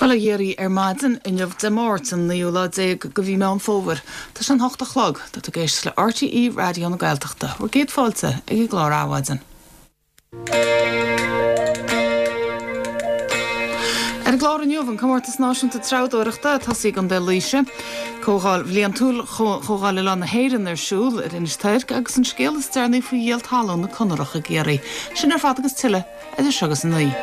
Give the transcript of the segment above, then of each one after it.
Collegéirí maidin inmh de mórtan naúla dé go bhí me an fóver. Tás an 8 chlog dat a géist le RTE radio na Gaeltachta. Ru géad fáilte ag glár áhaidan. Glár an jobhan cumórtas náisiúnta trádóireachta tasí an de líise. Cógáil bhíon túil chógáil le na héireann arsúil inis teir agus an scéal is dearnaí faoi dhéal talún na conaracha géirí. Sin ar fad agus tuile idir segus an naí.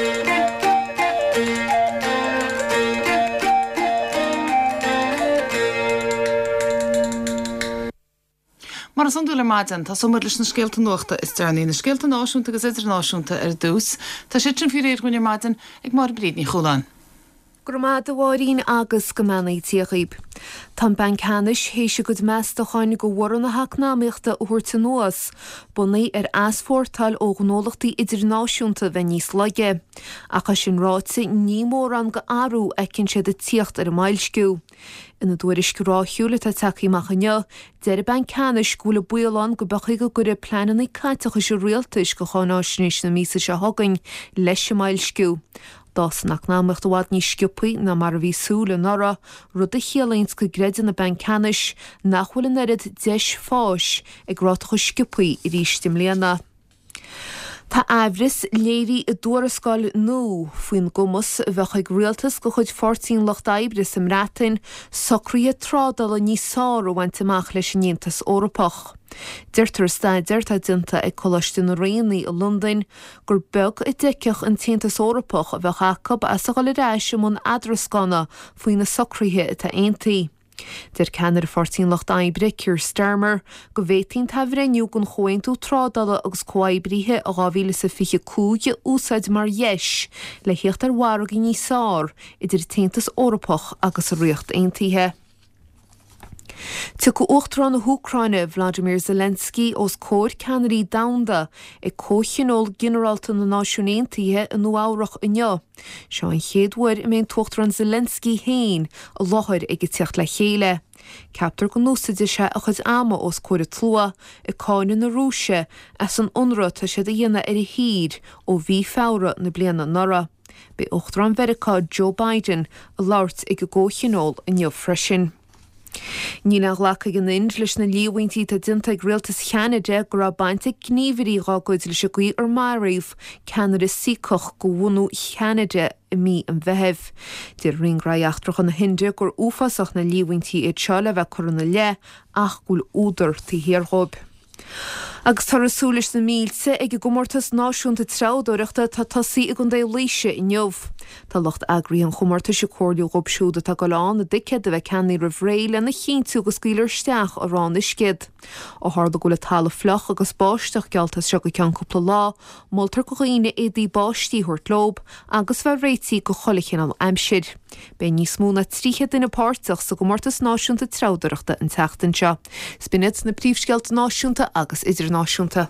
Mar as an dúile maidin, tá sumar leis na scéalta nuachta is dearnaí na scéalta náisiúnta agus idir náisiúnta ar dús, tá sin fi réir gúine maidin ag mar bríd ní choláin. Gromada bháirín agus go meanaí tíochaíb. Tá bancanis héise go measta cháinna go bhharan na hacnáíochta uirta nuas, bunaí ar asfórtal ó gnólachtaí idirnáisiúnta bheith níos leige. Acha sin ráitsa ní mór an go áú ecinn siad a tíocht ar a mailsciú. Ina dúiris go ráthúla tá tacaí machane, deir bancanis gúla bualan go bechaí go gur pleananaí caiitecha sé rialtais go chánáisinis na mísa se hagainn leis se mailsciú. Das nach námacht bhád ní sciúpaí na mar bhí súla nara, rud a chéalains go greidir na bancanis nachhfuil an erid 10 fáis ag rátacha sciúpaí I rístim léana. Tá ahris léirí I dúrascáil nó faoin gomas bheith ag rialtas go chuid 14 locht ebre sem rátain socríthe trádal a níos sár ó bhainteach leis an Aontas Eorpach. Deirtar staidir tá dinta ag choiste na réanaí I Londain gur beg I deiceach an Aontas Eorpach a bheith Jacob as a gáil ráis mún adrascána faoin na socríthe atá aontaí. Der ceannar 14 locht ebre Keir Starmer go bhhéitín tá bhreiniú gon chointú trádala agus coibríthe a gáhíle sa fiche cúige úsáid mar dheis le héocht ar warg I níos sár idir Aontas Eorpach agus a riocht aontaithe. Tu go uachtarán na Húcráine Vladimir Zelensky os cóir ceannarí damda ag cóchinol generalta na náisiúnaontaithe in nuáireach inniu. Seo an chéadhuair I mbeidh tuachtarán Zelensky hain a láthir ag teacht le chéile. Ceaptar go núsaide se a chud ama os cóir tlua I cáine na Rúise as an ionra tá siad a dhéanana ar a hír ó bhí feabhra na bliana nara. Be uachtarán Mheiriceá Joe Biden a labhairt ag go cóchinol inniu freisin. Ní nach lecha gan ind leis na líomhaintí tá dinta ag rialtas cheannaide go raibh bainte gníomhairí rágóid leis a gaí ar maríomh ceannaire sícoch go bhunú cheannaide I mí an bheitheh. Dir ringraíachtrach an na Hinde gur uafasach na líomhaintí iad seo le bheith chur na le ach gúil údar tí hiarthóib. Agus tar asúlis na mílse ag gomórtas náisiúnta trádóireachta tá tasaí ag an dé líise I neomh. Tá locht agraí an chomórta se cóirliú gobsúda tá goláán na dicéad a bheith ceannaí rahréile na chinú go scaoilir steach a rán iscid. Ó tharda go le talla flach agus báisteach gealtas seo go cean cúpla lá, moltar go dhaoine édaí báistí thuirt lob agus bheith réití go cholichin an aimsir. Bé níos mó na tríche duine páirteach sa gomórtas náisiúnta trádóireachta an teachtain seo. Spinit na príomhscealta náisiúnta agus idirnáisiúnta.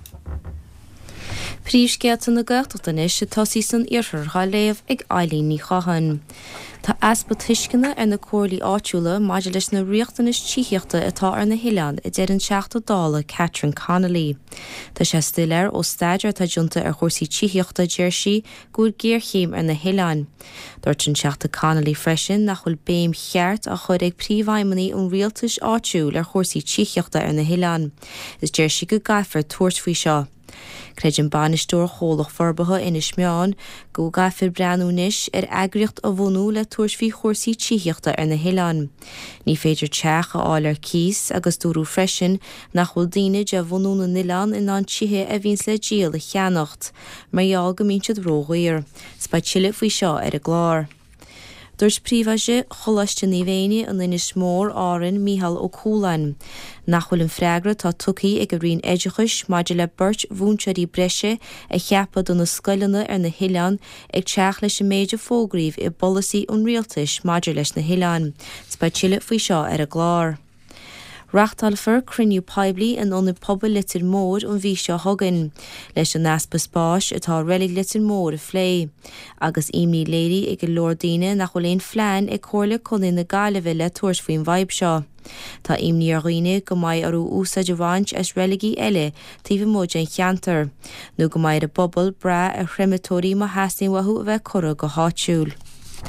Príomhscealta na Gaeltachta is tosí san iarthar léamh ag Eileen ní Chahan. Tá aspa tuiscinne ar na cóirlaí áitiúla maidir leis na riachtanas tíochta atá ar na Hileán I deireadh seachta dála Catherine Connolly. Tá sé still ó staidir tá dionta ar chórsaí tíochta Jersey gúil géarchéim ar na Hileán. Dúirt an seachta Connolly freisin nach chfuil béim cheart a chud ag príomhhaiminí an rialtas áitiúil ar chórsaí tíochta ar na Hileán. Is Jersey go gaiffar tuairt faoi seo. Creid an banistóir chólach forbatha inis meán go gaifir breanúnis ar agriocht a bhunú le tuairsfí chórsaí tíochta ar na Hileán. Ní féidir teach a áil ar cís agus dúrú freisin nach bhfuil daoine de bhunú na Hileán in an tithe a bhíns le díal a cheannacht, mar eall go mbíonn siad róghaír, spáid siile faoi seo ar a glár. Dúirt príomhaise cholaiste ní bhéine an inis mór áireann Mícheál Ó Cúlainn. Nach bhfuil an freagra tá tucaí ag go rion éideachais maidir le beirt bhúnsearí breise a cheappa do na scoileanna ar na Hileán ag teach leis an méide fógriomh I bolasaí ón rialtais maidir leis na Hileán, spáid siile faoi seo ar a glár. Reachtalfar criniú peibli an onna pobl litir mór an bhí seo thugann. Leis an naspa spáis atá rélig litir mór a phlé. Agus imní léirí ag go lordaine nach bhfuil éon phlean ag cóirla chun na Gaillimhe le tuairt faoin bhaib seo. Tá imní ar roiine go mbeidh arú úsáid a bhaint as religí eile tíomh móid an cheantar. nó go mbeidh a bobbal bra a chreamatóirí má heasnaí wathú a bheith curra go háitiúil.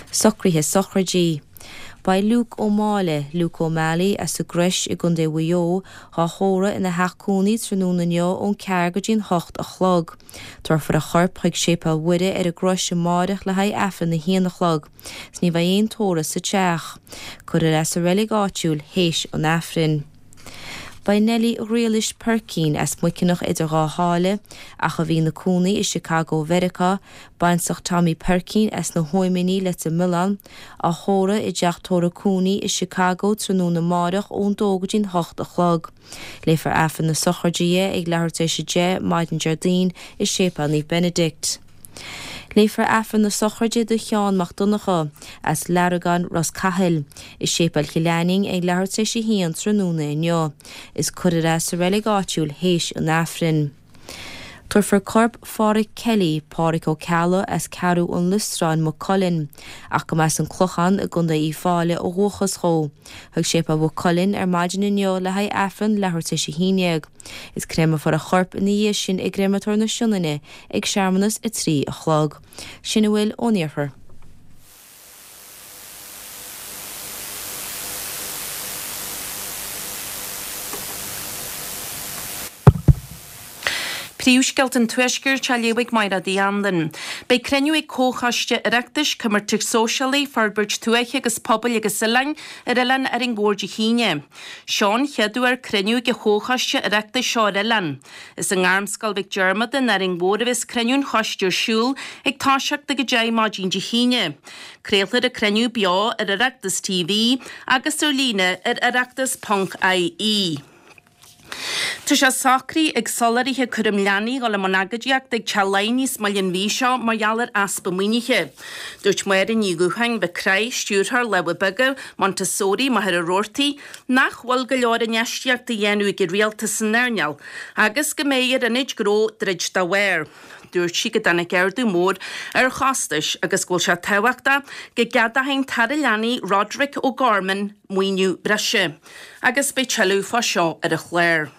Socríthe sochradí. By Luke O'Malley as sa gris I gunde wio ha hóra ina hachcúní trúna neo ón ceargadín hocht a chlog. Tar a chorp chuig sépa wuide a gros máireach le haid affan na híana chlog. Sní bha éon tóra sa teach. Cur as a relegáitiúil héis an affrin. By Nellie Realish Perkeen as muicinach idir gá hále ach a bhí na cúnaí I Chicago Verica, bansach Tommy Perkeen as na hoiminí le a Milan, a hóra I deachtóra cúnaí I Chicago trúna na máireach ón dógadín hocht a chlog. Léfar affan na sochardíe ag lehartéis dé Maiden Jardine I sépa ní Benedict. Léfar affan na sochardí do cheán Macdonacha as Laragan Ros Cahill I sépal chileaning ag lehartéis hían trúna inniu, is cuireadh sa relegáitiúil héis an affrin. Turfar corp Fáric Kelly Páric Ó Calla as carú an lustrán mo Colin, ach go meas an clochan a gunda I fáile ó ghóchas chó. Thug sépa bh Colin maidin inniu le haid affran lehartéis híneag. Is créma for a chorp in níos sin I grématóir na siúnaine ag searmanas I trí a chlog. Sinna bhfuil óníorfar. Príúsgelt an tuisgur tealéigh maira díandan. Bei creniu ag cóchaiste erectis cymmertig socially farbert tuaiche agus pobl agus silain rilan an górdi híine. Sean cheadú creniu ag cóchaiste erectis seo rilan. Is an armscal vig Germadan an bórvis creniún chostiúr siúl ag táseach de gajai mágin di híine. Crealtar a creniu bia erectis TV agus líne erectis.ie. Tus a sacri ag solarithe curum leanaí go le monagadiaach ag chalainís maion víseo margheallar aspa muoinithe. Dúirt muir in nígúhain be crai stúrthar lewa bega Montessori mahar a rortaí nach bhfuil go leor an eisteach de dhéanú ag rialta san nearneal, agus go méiad an id gró drid da weir. Dúirt si go dana geirdú mór chastais agus gúil se tehaachta go gadahain tar leanaí Roderick O'Gorman muoinú breise, agus be chelú fá seo a chléir.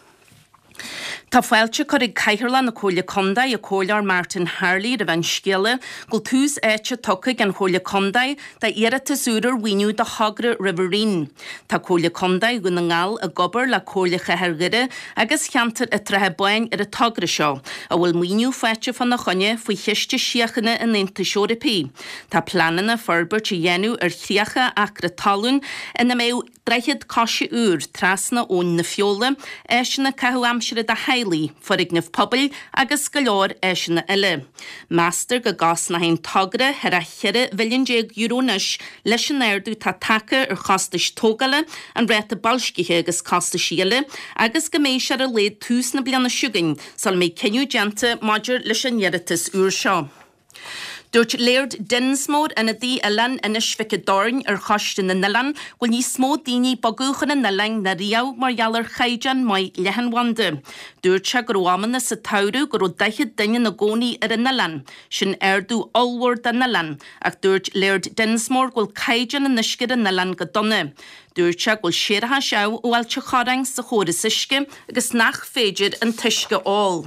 Tá fáilte chuir ag caithearla na Chomhairle Condaid a cóilear Martin Harley a bhain scéala go tús éite tucaigh an Chomhairle Condaid de iarratas úrar huiniú de Hagra Riverine. Tá Chomhairle Condaid go na ngáil a gobar le Chomhairle Cheathairgide agus cheantar a trethe bain ar a tagra seo, a bhfuil muoinú fáilte fan na chonne faoi chiiste siachanna in Inta Seorpaí. Tá plananna forbert a dhéanú ar chríocha acra talún ina mé dreichiad cosisi úr trasna ón na fiola éisina ceithú amsire de Hailey forighnimh pobl agus go leor éisina eile. Master go gas na hain tagra ar a cheire €1,000,000 leis an airdú tá taca ar chastais tógala an réta balscithe agus casta síale agus go méid se a léad tús na bliana siúgain sal mé ceniu genta maidir leis an iarratas úr seo. Dúirt Laird Dinsmór ina dí a lan inis fice dorn ar chostin na nilan, bhfuil ní smó daoine bagúchan na nilan na riamh margheallar chaidan mai lehanwande. Dúirt se gur amana sa taurú gur daiche daine na gcónaí ar a nilan, sin airdú allward a nilan, ach dúirt Laird Dinsmór bhfuil caidan na niscid a nilan go donna. Dúirt se bhfuil séiretha seo bhfuil te chorang sa chóras isce agus nach féidir an tuisce all.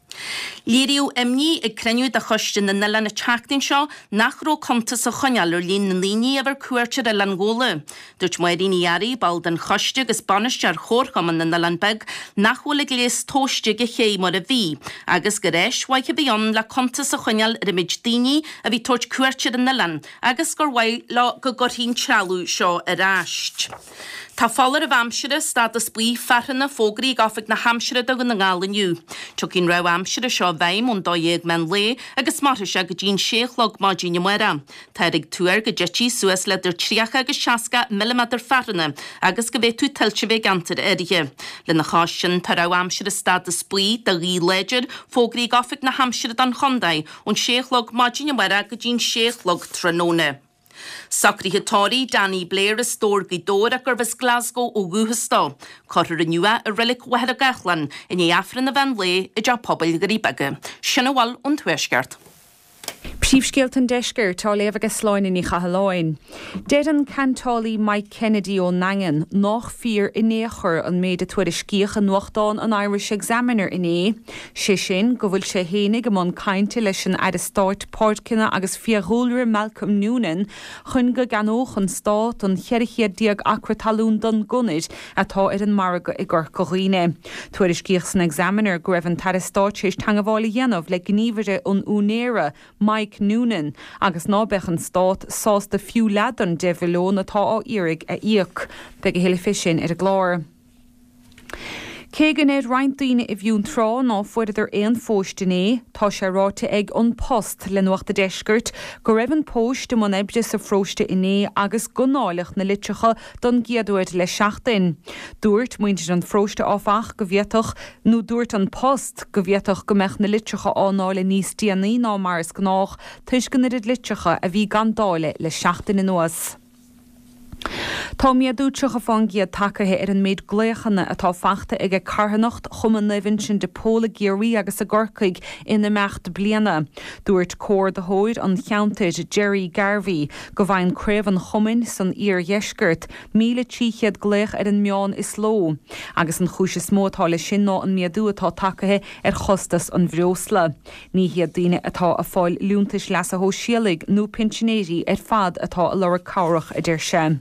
Líriú imní ag creniu de chostin na nilan na teachtain seo nach ró conta sa choneal ar lín na líní ever cuairtear a Langóla. Dúirt muiríní iarraí bald an choiste agus baniste ar chórchaman na nilan beg nach bhfuil ag léas tóiste go ché mar a bhí, agus go réis bhaid bhíon le conta sa choneal ar imid daoine a bhí tuairt cuairtear a nilan, agus gur bhaid le go gorthín trealú seo a ráist. Tá fálar a bhamsire stad a splí ferhanna fógraí gafig na hamsire do go na ngálanniu. Tucín rah amsire seo bhaim ón dóéag men lé agus martha se go dín séchlog má díine muire. Táirigh tuair go jetí suas le idir 3 agus 60 mm ferhanna agus go bhéh tú tiltte bhéh antar éirithe. Le na cháis sin tar rah amsire stad a splí de rí léidir fógraí gafig na hamsire don Chondaid ón séchlog má díine muire go dín séchlog tróna. Sacríthatóirí Danny Blair is tóir go dóra gur bheits Glasgow ó Gúhastá, chuir a nua a rilik wahar a gachlan in é affran na bhain lé I d pobl gorí bege. Sinna bhil ón tuaisceart. Príomhscéaltan deisceir tá léamh agus sláin in chahaláin. Dean cantálaí Mike Kennedy ó Nangan nach fír inéachar an méid a tuair scíoch an nuachtáin an Irish Examiner iné. Sin go bhfuil sé hénig am an cainte leis an ad Stát Páircinne agus fiarúlra Malcolm Noonan chun go ganóch an Stát an cheirichéad diaag acra talún don gunid atá ar an marga i ggur coghine. Tuair scíoch san Examiner go raibh an tar Stát sééis tangála dhéanamh le gníomhaire an únéire Mike Noonan agus nábech an Stát sás de fiú ledan de bhilón atá á irig a íoc be go héile fisin ar a glár. Cé gan éad reintaíine i bhún trá ná fuidir éon fóstané, tá sé ráte ag an post le nuachta deisgurt go raibh an póst do man ebde sa frósta iné agus gonáileach na litrecha don giadúir le seachtain. Dúirt muintir an frósta áfach go bhéatoch nó dúirt an post go bhéatoch go meach na litrecha ánáile níos tíanaí ná mars gnách tuis gan irid litrecha a bhí gandáile le seachtain in nuas. Tá miadúteach a fangiad takethe ar an méid gléochanna atá fachta ag carhannacht chuman nefin sin de póla géirí agus a gorcaig ina mecht bliana. Dúirt cór de hóid an cheantaid Jerry Garvey go bhain craibh an chumin san ír jeisgurt míle tíchiad gléoch ar an meán is ló. Agus an chúise smótála sin ná an miadú atá takethe ar chostas an bhreosla. Ní hiad daine atá a fáil lúntais leas a hó síalig nó pinsinéirí ar fad atá a lera cabhrach a dir sem.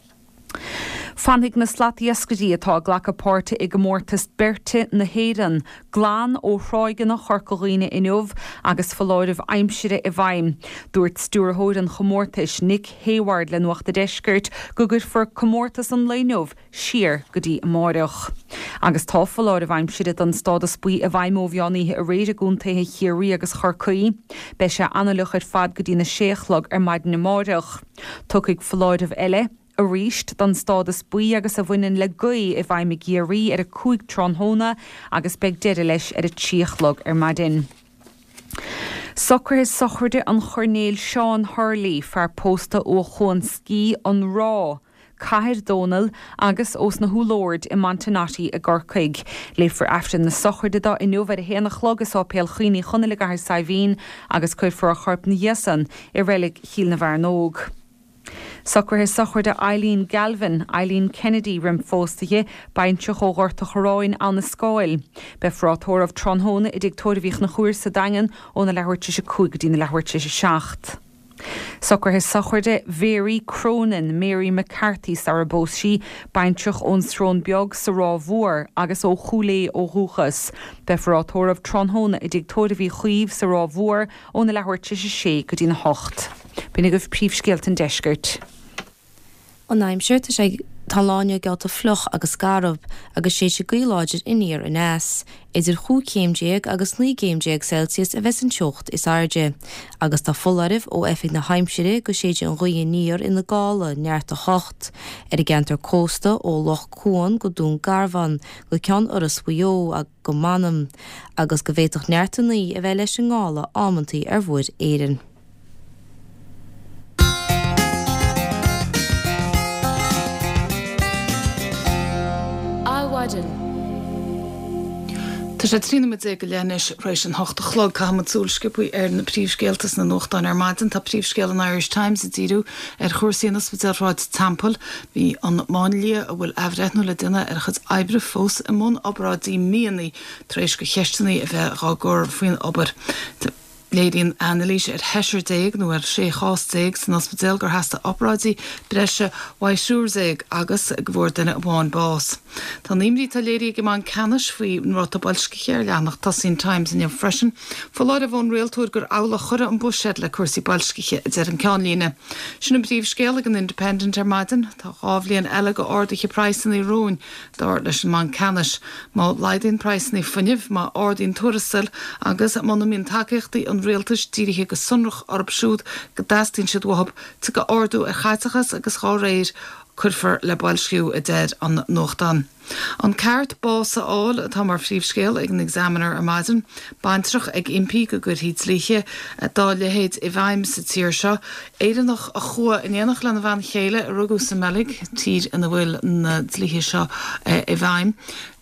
Fannig na slati escudí atá ghlacha páirte ag gomórtas berte na héan, glán ó hráigen na chorcaghine inmh agus falláidh aimsire i bhaim. Dúirt stúrthóid an chomórtais Nick Hayward le nuachta deisgurt go gur for chomórtas an léinmh siar go dtí amárach. Agus tá falláidh aimsire an stádas buí a bhaimóbheáníthe a réidir gúntaithe chiarí agus chorcaí, be sé analuch ar fad go dtí na séachlog ar maidin na márach. Tucaigh falláidh eile a ríist don stádas buí agus a bhainean le gaí i bhaim géirí ar a cúig tronhóna agus beag deidir leis ar a tíochlog ar maidin. Soccer is sochirde an chornéil Sean Hurley fear pósta ó chuan cí an rá. Cair Donal agus os na húlóid i Montanati a gorcaig. Leifar aftan na sochirde da inniu a héna chlogus á peal chuoine chunnelig ar saibhín agus chuir for a chorp na Iesan i rélig híl na bhar nóg. Soccer his sochirde Eileen Galvin, Eileen Kennedy rim fóstaige baintse chógharta choráin an na scáil. Be frátóir of tronhóna i digtóirhích na chuir sa dagan ó na lehairte se cúig dí na lehairte se seacht. Soccer his sochirde Mary Cronin, Mary McCarthy Sarabósí, baintseach ón strón beag sa rá mhór agus ó chúlé ó rúchas. Be frátóir of tronhóna i digtóirhí chuomh sa rá mhór ó na lehairte se sé go dí na hocht. Bína goh príomhscéaltan deisgurt. An aimseirta sé taláine galt a fluch agus garab agus sé se gailáidir iníor in as. Idir chú céimdéag agus 9 céimdéag Celsius a bheits an teocht is airde. Agus tá fularibh ó effig na haimsire go séidir an ghuií níor in na gála neart a chocht. Ar a gentar cósta ó Loch Cuan go dún Garvan go cean oras fuió a go manam agus go bhéitoch neartaní a bheith leis an gála ámantaí ar bhuid éireann. Tá sé trínaid ag go leanis rééis an 8 chlog chaúlscipuí ar na príomhscéaltas na nóchtáin ar maidin tá príomhscéal an Irish Times a díú ar chósaí na Spitalráid Temple hí an mália a bhfuil ehreithnú le duine ar chud ebre fós i mún obrádí míanaí tréis go cheistanaí a bheith rágur faoin obair. Léiríonn Annalise ar heisir déag nó ar sé chásteag san ospidéal gur heasta oprádí breise waisúrséag agus go bhór duine bháin bás. Tá nimrí tá léirí go man canis faoi nráta bailsciche ar leannach Tassin Times in freisin, fáidir a bhn réaltúir gur ála chura an buisiad le cuasaí bailsciche ar an ceanlíne. Sin bríomhscéala an Independent ar maidin, tá ábhlíonn eile go ordaige praissan í róin dá leis an man canis, má leidín praissan í funineh má ordín tuarastal agus man mín takeíochtaí an réaltas tíirithe go sunrach arbsúd go dastín siad wahab tu go ordú ar chaitachas agus chá réir churfar le bailsciú a dead an nóchtán. An ceart bása áil atá mar phríomhscéal ag an Examiner ar maidin, baintrach ag impí go gur híd slíthe dá lehéad i bhaim sa tíir seo, éidirnach a chua in dhéanach lena bhain chéile a rugú sa melig, tír ina bhfuil na slíthe seo i bhaim.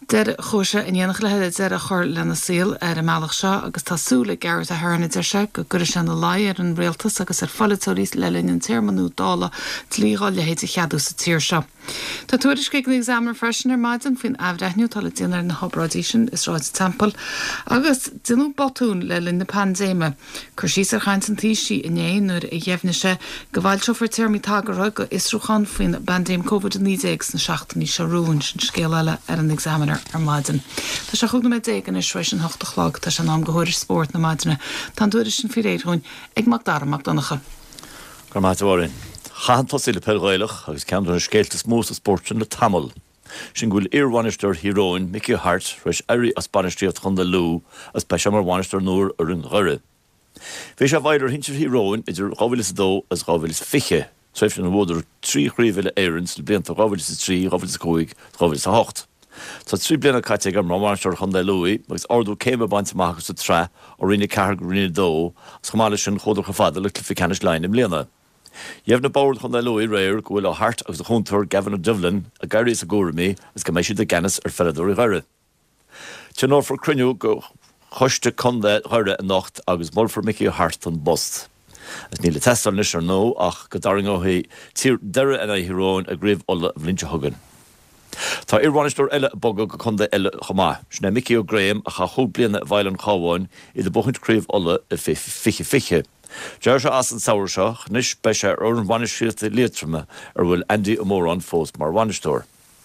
Der chóise in dhéananach le de a chur lena síl ar a meach seo agus tásúla gar a thna de se go gur se na lai ar an réaltas agus ar falltóí lelinn an tímanú dála tlíáil le héit a cheadú sa tíir seo. Tá tuairis ag an examen freisin ar maidin faoin ahreithniú tal déanaar na Hobradísin is ráid Temple agus duú botún le linn na pandéime chur sí ar chaint an tíí iné nuair a dhéhne se go bhhail seoir termí tagarra go isrúchan faoin bandéim COVID-19 na seachtaí seún sin scéile ar an examener ar maidin. Tá se chug na mé déag an isreéis an 8 chlág tá se ná gohoidir sport na maidine tá dúidir sin fi réún ag mag darach donnacha. Gur máin. Chaantá sí le peghilech agus ceanú an scéaltas mósta sportin le tamil. Sin gúil iarhhaisteir híróin Mickey Hart reis airí a Spanistíocht chun de lú as pe sem mar bhaisteir nóir ar an ghuire. Bhí sé bhaidir hintir híróin idir gáhfuilis dó as gáhfuilis fiche, Treifn an bhóidir 3 chríomhile éireann le blianta gáhfuilis 3, gáhfuilis 5, gáhfuilis 8. Tá 3 bliana caite ar máisteir chun de luí, agus ordú céime baint amachchas sa tre ó rinne ceair rinne dó, as chamáile sin chóidir go fada le clificanis lein im bliana. Jef na bord chun luí réir go bhfuil a hart agus a chuntúir Gavin a Dublin a gairí a gúramí as go méisi de Guinness ar feradúí ghaire. Te nó for cruniú go chuiste chunda ghaire a nacht agus molfar Mickey Hart an bost. As níle testal nis ar nó ach go daring óhí tír deire ina hiróin a gríomh ola a bhlinte thugan. Tá iarhhaisteir eile boga go chunda eile chomá, sna Mickey O'Graham a cha chúblianna bhail an cháháin i de bochint críomh ola a fiche. Deir se as an saoir seach, nis beise ar an bhainisteirta létrama ar bhfuil Andy O'Moran fós mar bhainisteir.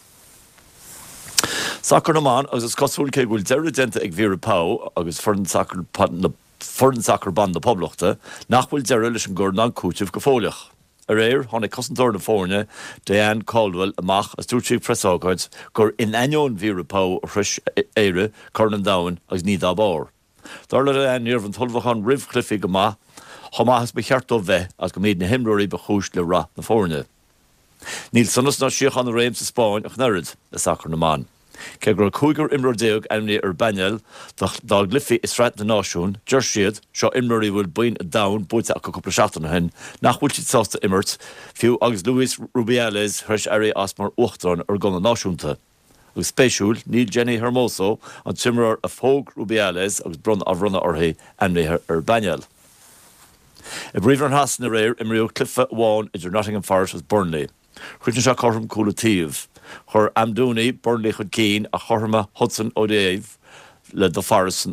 Sacr naán agus is cosúilcé bhfuil deire denta ag bhíra pá agus fordan sacr ban na poblachta nach bhfuil deire leis an ggur ná cúteamh go fóliach. A réir tháinig cosantóir na fórne Diane Caldwell amach as dúirtí preságaid gur in aineoin bhíra pá a chris éire chunan dain agus ní dá bár. Dar le an níor an tulbhachan rih cliffi go maith, Chomahas be cheartó bheith as go méid na himróí be chúis le ra na fórne. Níl sunnas ná siochan na réim sa Spáin ach nerid a sacr na man. Ke gur cúigur imreoir déag aimní ar Baniel dá glyfi is reit na náisiún, deir siad seo imreirí bhfuil buin a dain buite a go coppla seachtainna hen, nach bhfuil siad sásta immert, fiú agus Luis Rubiales thuis airí as mar uachtarán ar gona náisiúnta. Agus spéisiúil níl Jenny Hermoso an timreir a fóg Rubiales agus brun a runna orthaí aimní ar Baniel. I bríomhar an hasan na réir imreoir clifa bháin idir Nottingham Forest as Burnley. Chhuiitne se chorm cúlatíomh. Chur amdúnaí Burnley chud cín a chorma Hudson O'Dave le do Forest.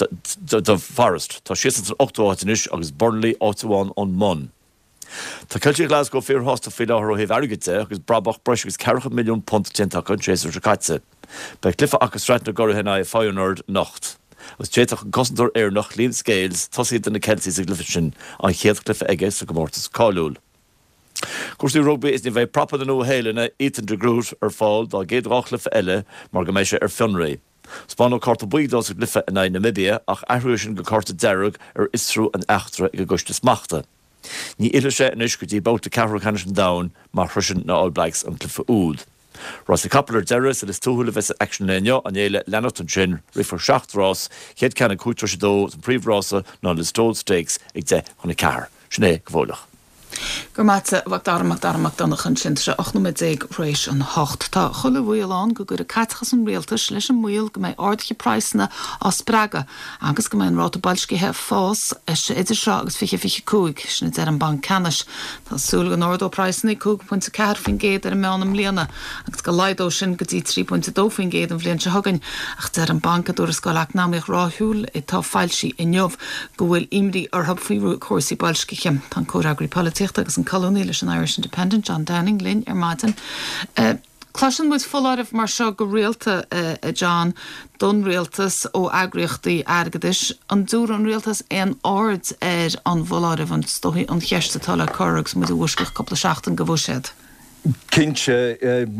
Tá siad an 8 agus Burnley 8-1 an Mon. Tá Celtic Glasgow fear hosta fi láthir ó hih airgite agus brabach breis agus 40 milliún punt tientach an tréasar se caite. Bei clifa agus reit na gorthainna i Feyenoord nacht. Agus téach an cosintúir ar nach líon scéils tosaí den na Celtic sa glyfa sin an chéad clifa aige sa gomórtas cáúil. Cuairsaí rugby is ní bheith propa den ó héilena Ethan de Groot ar fáil dá géadrách lifa eile mar go méise ar Fionraí. Spáin ó carta buigdá sa glyfa in Namibia ach aithriú sin go carta deireg ar isrú an eachtra i go gustas machta. Ní ile sé in iscutí bouta ceathra canis an dain mar thrusin na All Blacks an clifa úd. Ross a couple deras is túhula vis action lenio an éile Lennox an sin rifor 7 rás, chéad ceanna cúteir sé dó an príomhrása ná le Stone Stakes ag de chuna ceathar. Sinné go bhfolach. Gur máte bhacht darmach donnachan sin se 8 rééis an 8. Tá chola bhhuiáán go gur a catchas an réaltas leis an mhuiil go méid áirthe praisna á Spraga agus go méid an ráta bailscithe fás se idir seo agus fiche cúig sinna ar an banc canis. Tásúla an ordó praisna 2.4 fin géad ar an meánam líana agus go leidó sin go dtí 3.2 fin géad an bblion se thugann ach ar an banca dúr is gáil eacnáíoch ráthúil i tá fáilsí i neomh go bhfuil imrí arthab faoú cuasaí bailscithe tá córagraí politiach agus an colóní leis an Irish Independent John Downing Lynn ar maidin. Cloisian muid full-áibh mar seo go réalta John don réaltas ó agriochtaí airgadis an dúr an réaltas an ard ar an bhfuil-áibh an stoí an cheiste tala choragus muid bhuiscach coppla seachtain go bhisiad. Cinse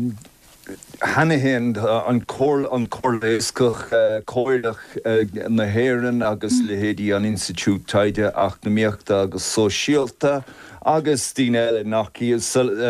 Hanahan an cóirléiscach cóirlach na héireann agus le héadí an Institute taide ach na míochta agus sóisialta agus tíine eile nach iad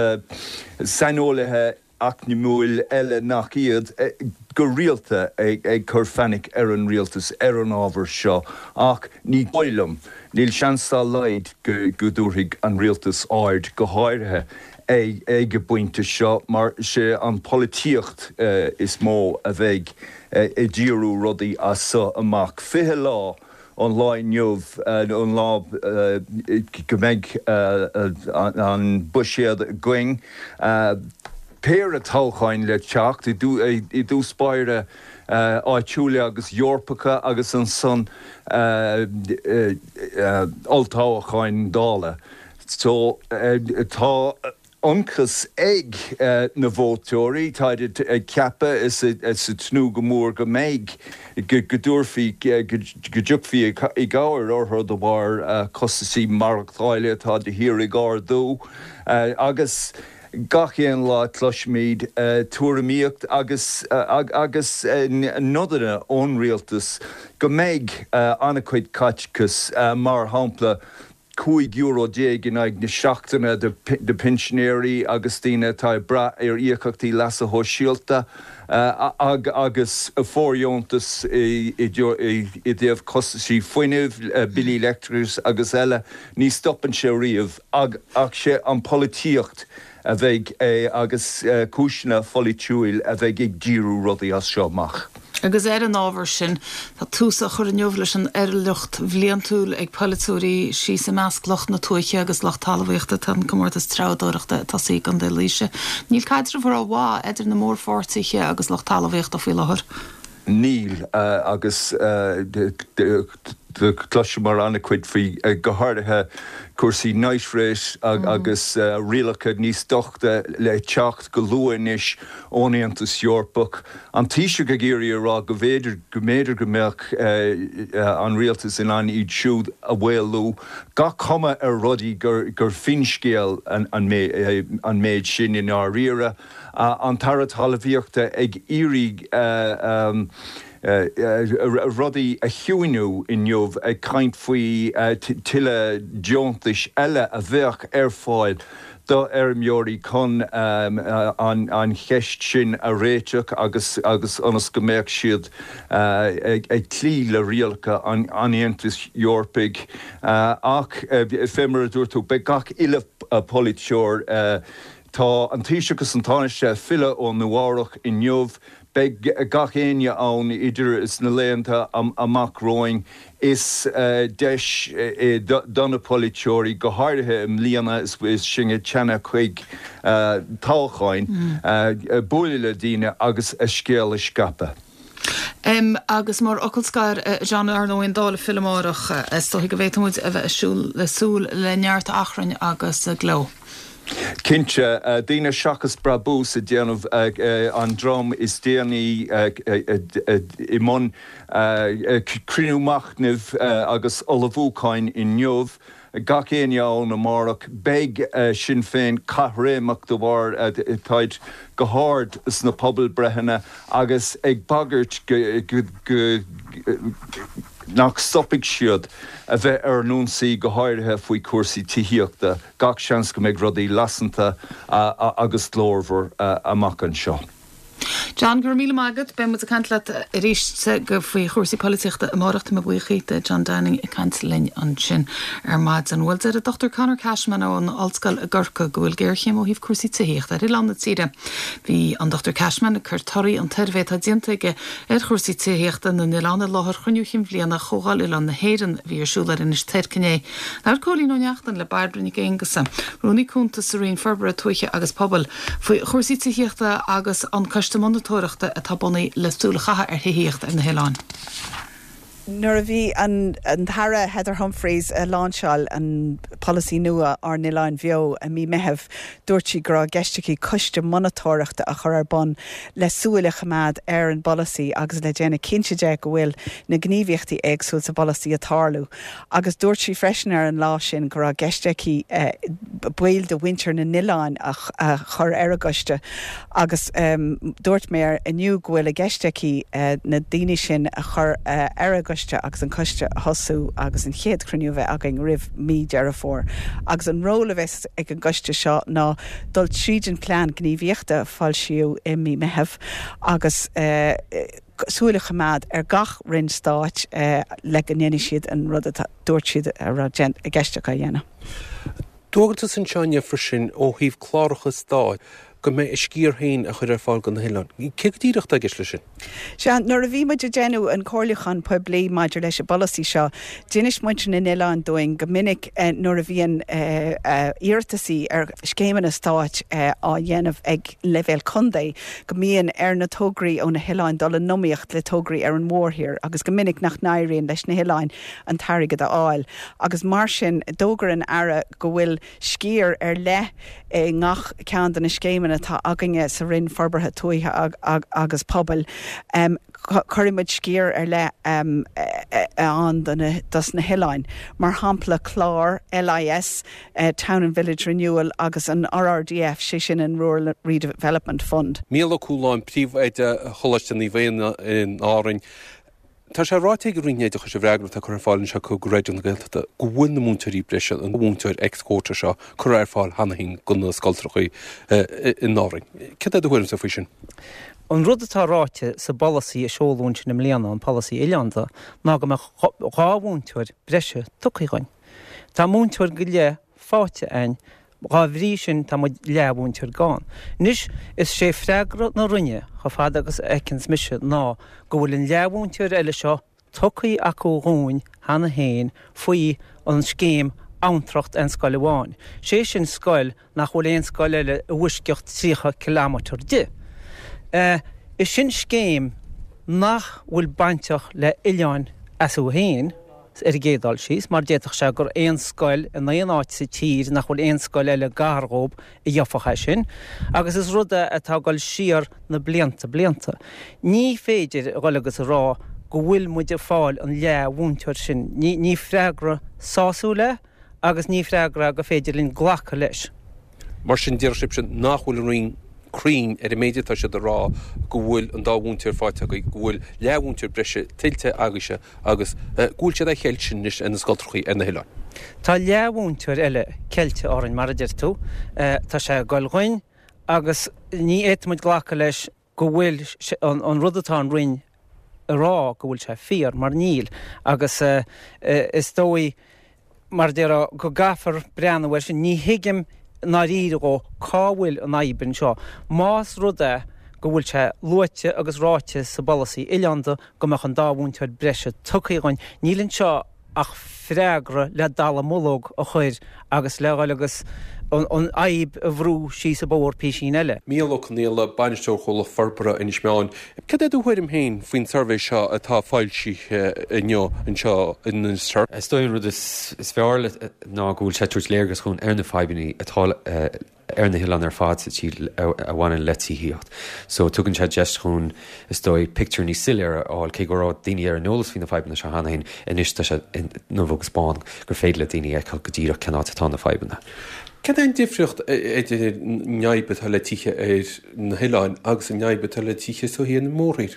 sanolaithe ach ní múil eile nach iad go rialta ag chur fannic ar an rialtas ar an ábhar seo ach ní bhilm níl seansá leid go dúrthaigh an rialtas áard go háirithe ige buinte seo, mar sé an politíocht is mó a bheith i ddíorú rudaí as sa amach. Fiche lá an láinneomh an lá go mbeidh an buisiad going. Péir a táchain le teacht I dú spáire áitiúla agus Eorpacha agus an son oltáchain dála. So tá Oncas ag na bhótóirí táid ceappa is a tnú go mór go méid go dúrfií go dúpfií I gáir ortha do bhar cosaí marachtáile tá de hir I gáir dó agus gachéan lá tluismíd tuairimíocht agus nodana ónrialtas go méid anna chuid caitcas mar hampla €2 in ag na seachtainna de pensionéirí agus tíine tá bra íochachtaí las a hóisialta agus fóriontas I déobh cosaí foiineh bilí electricus agus eile ní stoppan sé riamh ach sé an politíocht a bheith agus cúisina folitiúil a bheith ag díú rudaí as seomach. Agus an ábhar sin tá túsa chur an neomh leis an lucht bhliaon túil ag politúirí sí sa measc locht na tuaiche agus locht talmhaíochta tan comórtas trádóireachta tasaí an de líise. Níl caidir bhar bhá idir na mór fórtaíche agus locht talmhaíochta fí láthir. Níl agus cloise mar anna chuid faoi gothirthe cuasaí neisréis agus rialacha níos dochta le teacht go luanis ónaíontas Eorpach. An tíise go géirí rá go méidir go mbeadh an rialtas in an iad siúd a bhfuilú ga cuma rudaí gur finscéal an méid sin in á riara an tarad talmhaíochta ag irí rudaí a hiúinú in neomh ag caint faoi tuile deontais eile a bheith fáil do meorí chun an cheist sin a réiteach agus anas go méid siad ag tlí le rialcha an aontas Eorpaig ach fémara dúirtú be gach ile politeoir tá an tíiseachas an táiste fille ó nuárach in neomh Beg gach éine ann idir is na léanta amach roing is deis donna politeoirí go háirithe líana is singe tena chuig táchain buile díine agus a scéal scape. Agus mar ocailscair Jean Arnoin dála filmárach tóigh go bhéitmúid a bheith súl le neart achrainn agus a gló. Cinse dína seachas brabús a déanamh an drom is déanaí I món crinúmachnimh agus olahúcáin in neomh gach éineáil na márach beig sin féin cathréach do bhar táid go háard is na pobl brehanna agus ag bagart nach stoppig siad a bheith núnsaí go háirithe faoi cuasaí tííochta gach seans go méid rudaí lasanta agus glórmhar amach an seo. John gur míle mágad be mu a cant le ríiste go faoi chósaí políochta amachta a buchaíte John Downing I cant lein an sin maid an bhfuil a Dr. Conor Cashman ó an Oldscail a Gurca go bhfuil géirchéim ó híh cuasaí tííochta I landa tíide. Bhí an Dr. Cashman a chuirtarí an tervéit a diantaige chósaí tííochta na Nilánna láthir chuniuchim bbliana chogáil I na héireann bhí arsúlar in is teircinné. Nar cólí nóneachtan le bardrinnig éingasa. Rúnaí cúnta sa rion ferbara tuaiche agus pobl faoi chósaí tííochta agus an Mandatóireachta a tabbunnaí le stúlachatha hííocht na Héileáin. Nuair a bhí an thara Heather Humphreys a láinseáil an policy nua ar Niláin bheo a mí meitheamh dúirtí gur geisteaí coiste monatóireachta a chur ar bon le súile chamád ar an policy agus le déanana cinseide go bhfuil na gníomhíochtaí agsúil sa policy atárlú. Agus dúirtí freisin ar an lá sin gur geisteaí buil de winter na Niláin a chur ar aguste agus dúirt mé aniu go bhfuil a geisteaí na daoine sin a chur ar aguste agus an coiste hosú agus an chéad cruniuh agin rih mí deara fór. Agus an róla bheits ag an coiste seo ná dul tríd an plán gníomhíochta fáil siú I mí meitheamh agus súla chamád ar gach rinn stáit le an dhéine siad an rud dúirt siad a geisteach a dhéana. Dúgad san seáine frisin ó híh chlárachas dá go mé scíor hain a chuir fáil go na Héileán. Cé díirecht agus lei sin? Sean, nuair a bhí muid a déanú an cóirleachan poblí maidir leis a bollasí seo, déanais muintin in Ileán doing go minic nuair a bhíon íortasí ar scéimeanna stáit á dhéanamh ag levéil Condé, go mííon ar na tógraí ó na Héileán dul an nóíocht le tógraí ar an mórthír, agus go minic nach nairíonn leis na Héileán an tairigad a áil. Agus mar sin dógar an ara go bhfuil scíor ar le ngach cean na scéimeanna tá agange sa rinn forbartha tuaithe agus pobl. Chuirimiid scíor ar le an das na Héileán, mar hampla chlár LIS, Town and Village Renewal agus an RRDF sé sin an Rural Redevelopment Fund. Míle cúláin príomh choiste ní bhéana in árainn. Tá sé ráte go rinéide chu sé bhreagra a chur fáiln se go réidir na Gaeltachta go bhfuin na múntarí breise an múntair ex-cóirte seo chur ar fáil hanahín gona scoiltrachaí in árainn. Cé é do bhfuil sa faoi sin? An rud atá ráite sa bollasí a seolún sin na mléana an policy Ileanda ná go gáhúnteir breise tuchaáin. Tá múnteir go le fáte ein gá bhrí sin tá leabhúnteir gáin. Nis is sé freigra na rinne cha fad agus ecins mise ná go bhfuil an leabhúnteir eile seo tuchaí acu gúin hena héin faoi an scéim antracht an scoileháin. Sé sin scoil nach bhfuil éon scoil eile a bhuisceocht 3 kilometr de. Is sin scéim nach bhfuil bainteach le Ileán as ó héin ar gédal síos, mar déach se gur éon scoil in éon áit sa tír nach bhfuil éon scoil eile garrób i dheofacha sin, agus is ruda atá gáil siar na blianta. Ní féidir gálagus rá go bhfuil muid fáil an leabhúnteir sin, ní freigra sáúla agus ní freigra go féidir lín ghlacha leis. Mar sin dearship sin nachhfuil ring Cream ar méidir tá se de rá go bhfuil an dáhúnteir fáte go bhfuil leabhúnteir breise tiltte agaise agus gúil se a chéil sin is in na scoiltrachaí ar na Héileán. Tá leabhúnteir eile ceilte árainn mar a dir tú, tá sé gáilghain agus ní éitmuid ghlacha leis go bhfuil an rudatá an rinn rá go bhfuil se fíor mar níl agus is dói mar dear go gafar breanahhair sin ní hiigim ná ríad go cáhfuil an aibinn seo. Más ruda go bhfuil se luite agus ráite sa bollasí Ileanda go meach an dáhúnteir breise tuchaíáin. Nílann seo ach freigra le dala mulóg a chuir agus leáil agus an aib a bhrú sí sa bóir písín eile. Mílach níla bainisteir chola forbara in ismeáin. Cad é dúhuiirm héin faoin survéis seo atá fáilsí inneo an seo in sir? Stoin rud is fearla ná gúil se tuairt léirgus chun ar na faibanní atá ar na Héileán ar fád sa tí a bhhain letííocht. So tugann se gest chun is dói picture ní silir áil cé gorá daine ar nólas hína faibanna se hanainn inis tá se nó bhg Spáin gur féad le daine ag go díra cená atá na faibanna. Cad é difriocht neaibbe le tíe ar na Héileán agus an neaibbe le tíe so hí an mórir?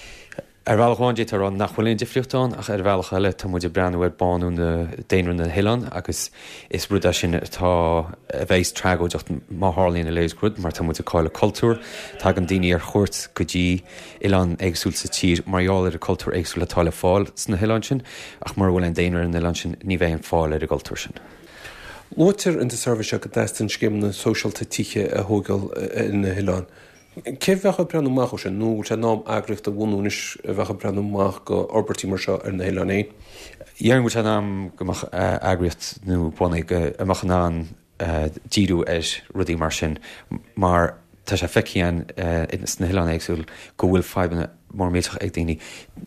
Ar bhealháin ar an nachhfuilon difriochtán ach ar bhealach eile tá muidir breanhfuir banú na déanú na Héileán agus is brúda sin tá a bhééis tregóideocht má hálíonn na léisgrúd mar tá muidir cáile cultúr, tá an daine ar chuirt go dtí Ileán agsúil sa tír maráil ar a cultúr agsúil atá le fáil san na Héileán sin ach mar bhfuil an déanaar in na Héileán sin ní bheith an fáil ar a cultúr sin. Luair in de service go deistan scim na socialta tíe a thógáil in na Héileán. Cé bhecha breanúach sin nó se nám agriocht a bhúnis a bhecha breanúach go orbertí mar seo ar na Héileán é? Dhearann bhúil se nám gomach agriocht nó bunaigh amachchan an díú ar rudí mar sin, mar tá sé feicean na Héileán agsúil go bhfuil faibanna mór méideach ag daoine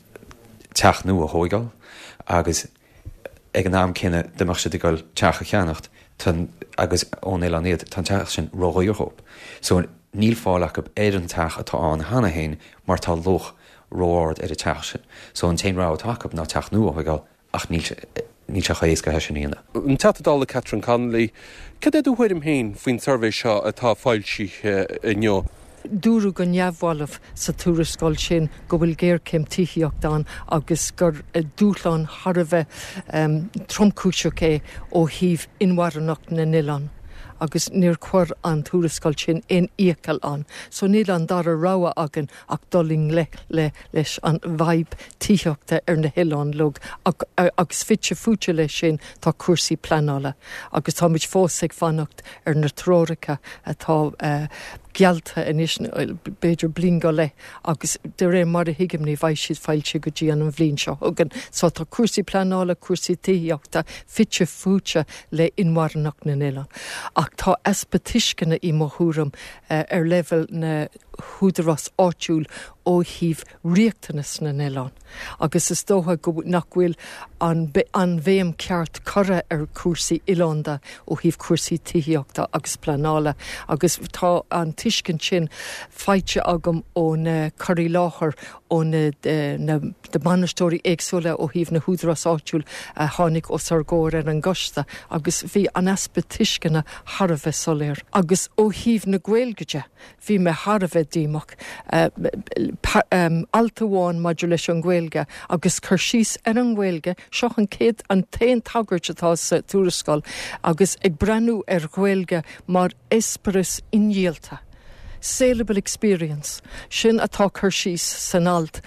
teach nó a thógáil agus ag an náam cinenne deach se goil teach a cheannacht agus ón Héileán iad tá teach sin róíorthóp. So níl fálaach go éan teach atá an hena héin mar tá loch róáard ar a teach sin. So an téanrá take ná teach nua a gáil ach níl se chaéis go hesin íana. An tatála Catherine Connolly, cad é dúhuiirm héin faoin survéis seo atá fáilsí inneo? Dúrú go neamhhalah sa túrascáil sin go bhfuil géircéim tííochtán agus gur dúláán Harbheith tromcúiseach é ó híomh inmharanach na Héileán. agus níor chuir an túrascail sin in ícail an. So níl an dar a ráha agan ach doling leis an bhaib tíochta na Hián lug agus fitse fúte lei sin tá cuasaí pleanála. Agus tá muid fósaigh fannacht na tróracha atá gealta inis beidir blin go le agus de ré mar a hiigimní bhaid siad feilte go dtí an bhlín seo thugan so tá cuasaí pleanála cuasaí tíochta fitse fúte le inmharnach na Hián. Ach tá espetiscinna í mothúram level na húdarrás áitiúil ó híh riachtanas na Hián. Agus is dótha go nachhfuil an bhéim ceart cara cuasaí Ilánda ó híh cuasaí tíochta agus pleanála agus tá an tuiscin sin feite agam ó na choirí láthair ó na banistóirí éagsúla ó híh na húdarrás áitiúil a tháinig ó sargóir an gcosta agus bhí an espetiscinna Harbheith soléir. Agus ó híh na Gaeilgeide bhí me Harbheith dímach altaháin maidir leis an Gaeilge agus chur síos an Gaeilge seo an céad an taon tagairt atá sa túrascail agus ag brenn Gaeilge mar esperas inhéalta. Saleable experience sin atá chur síos san alt.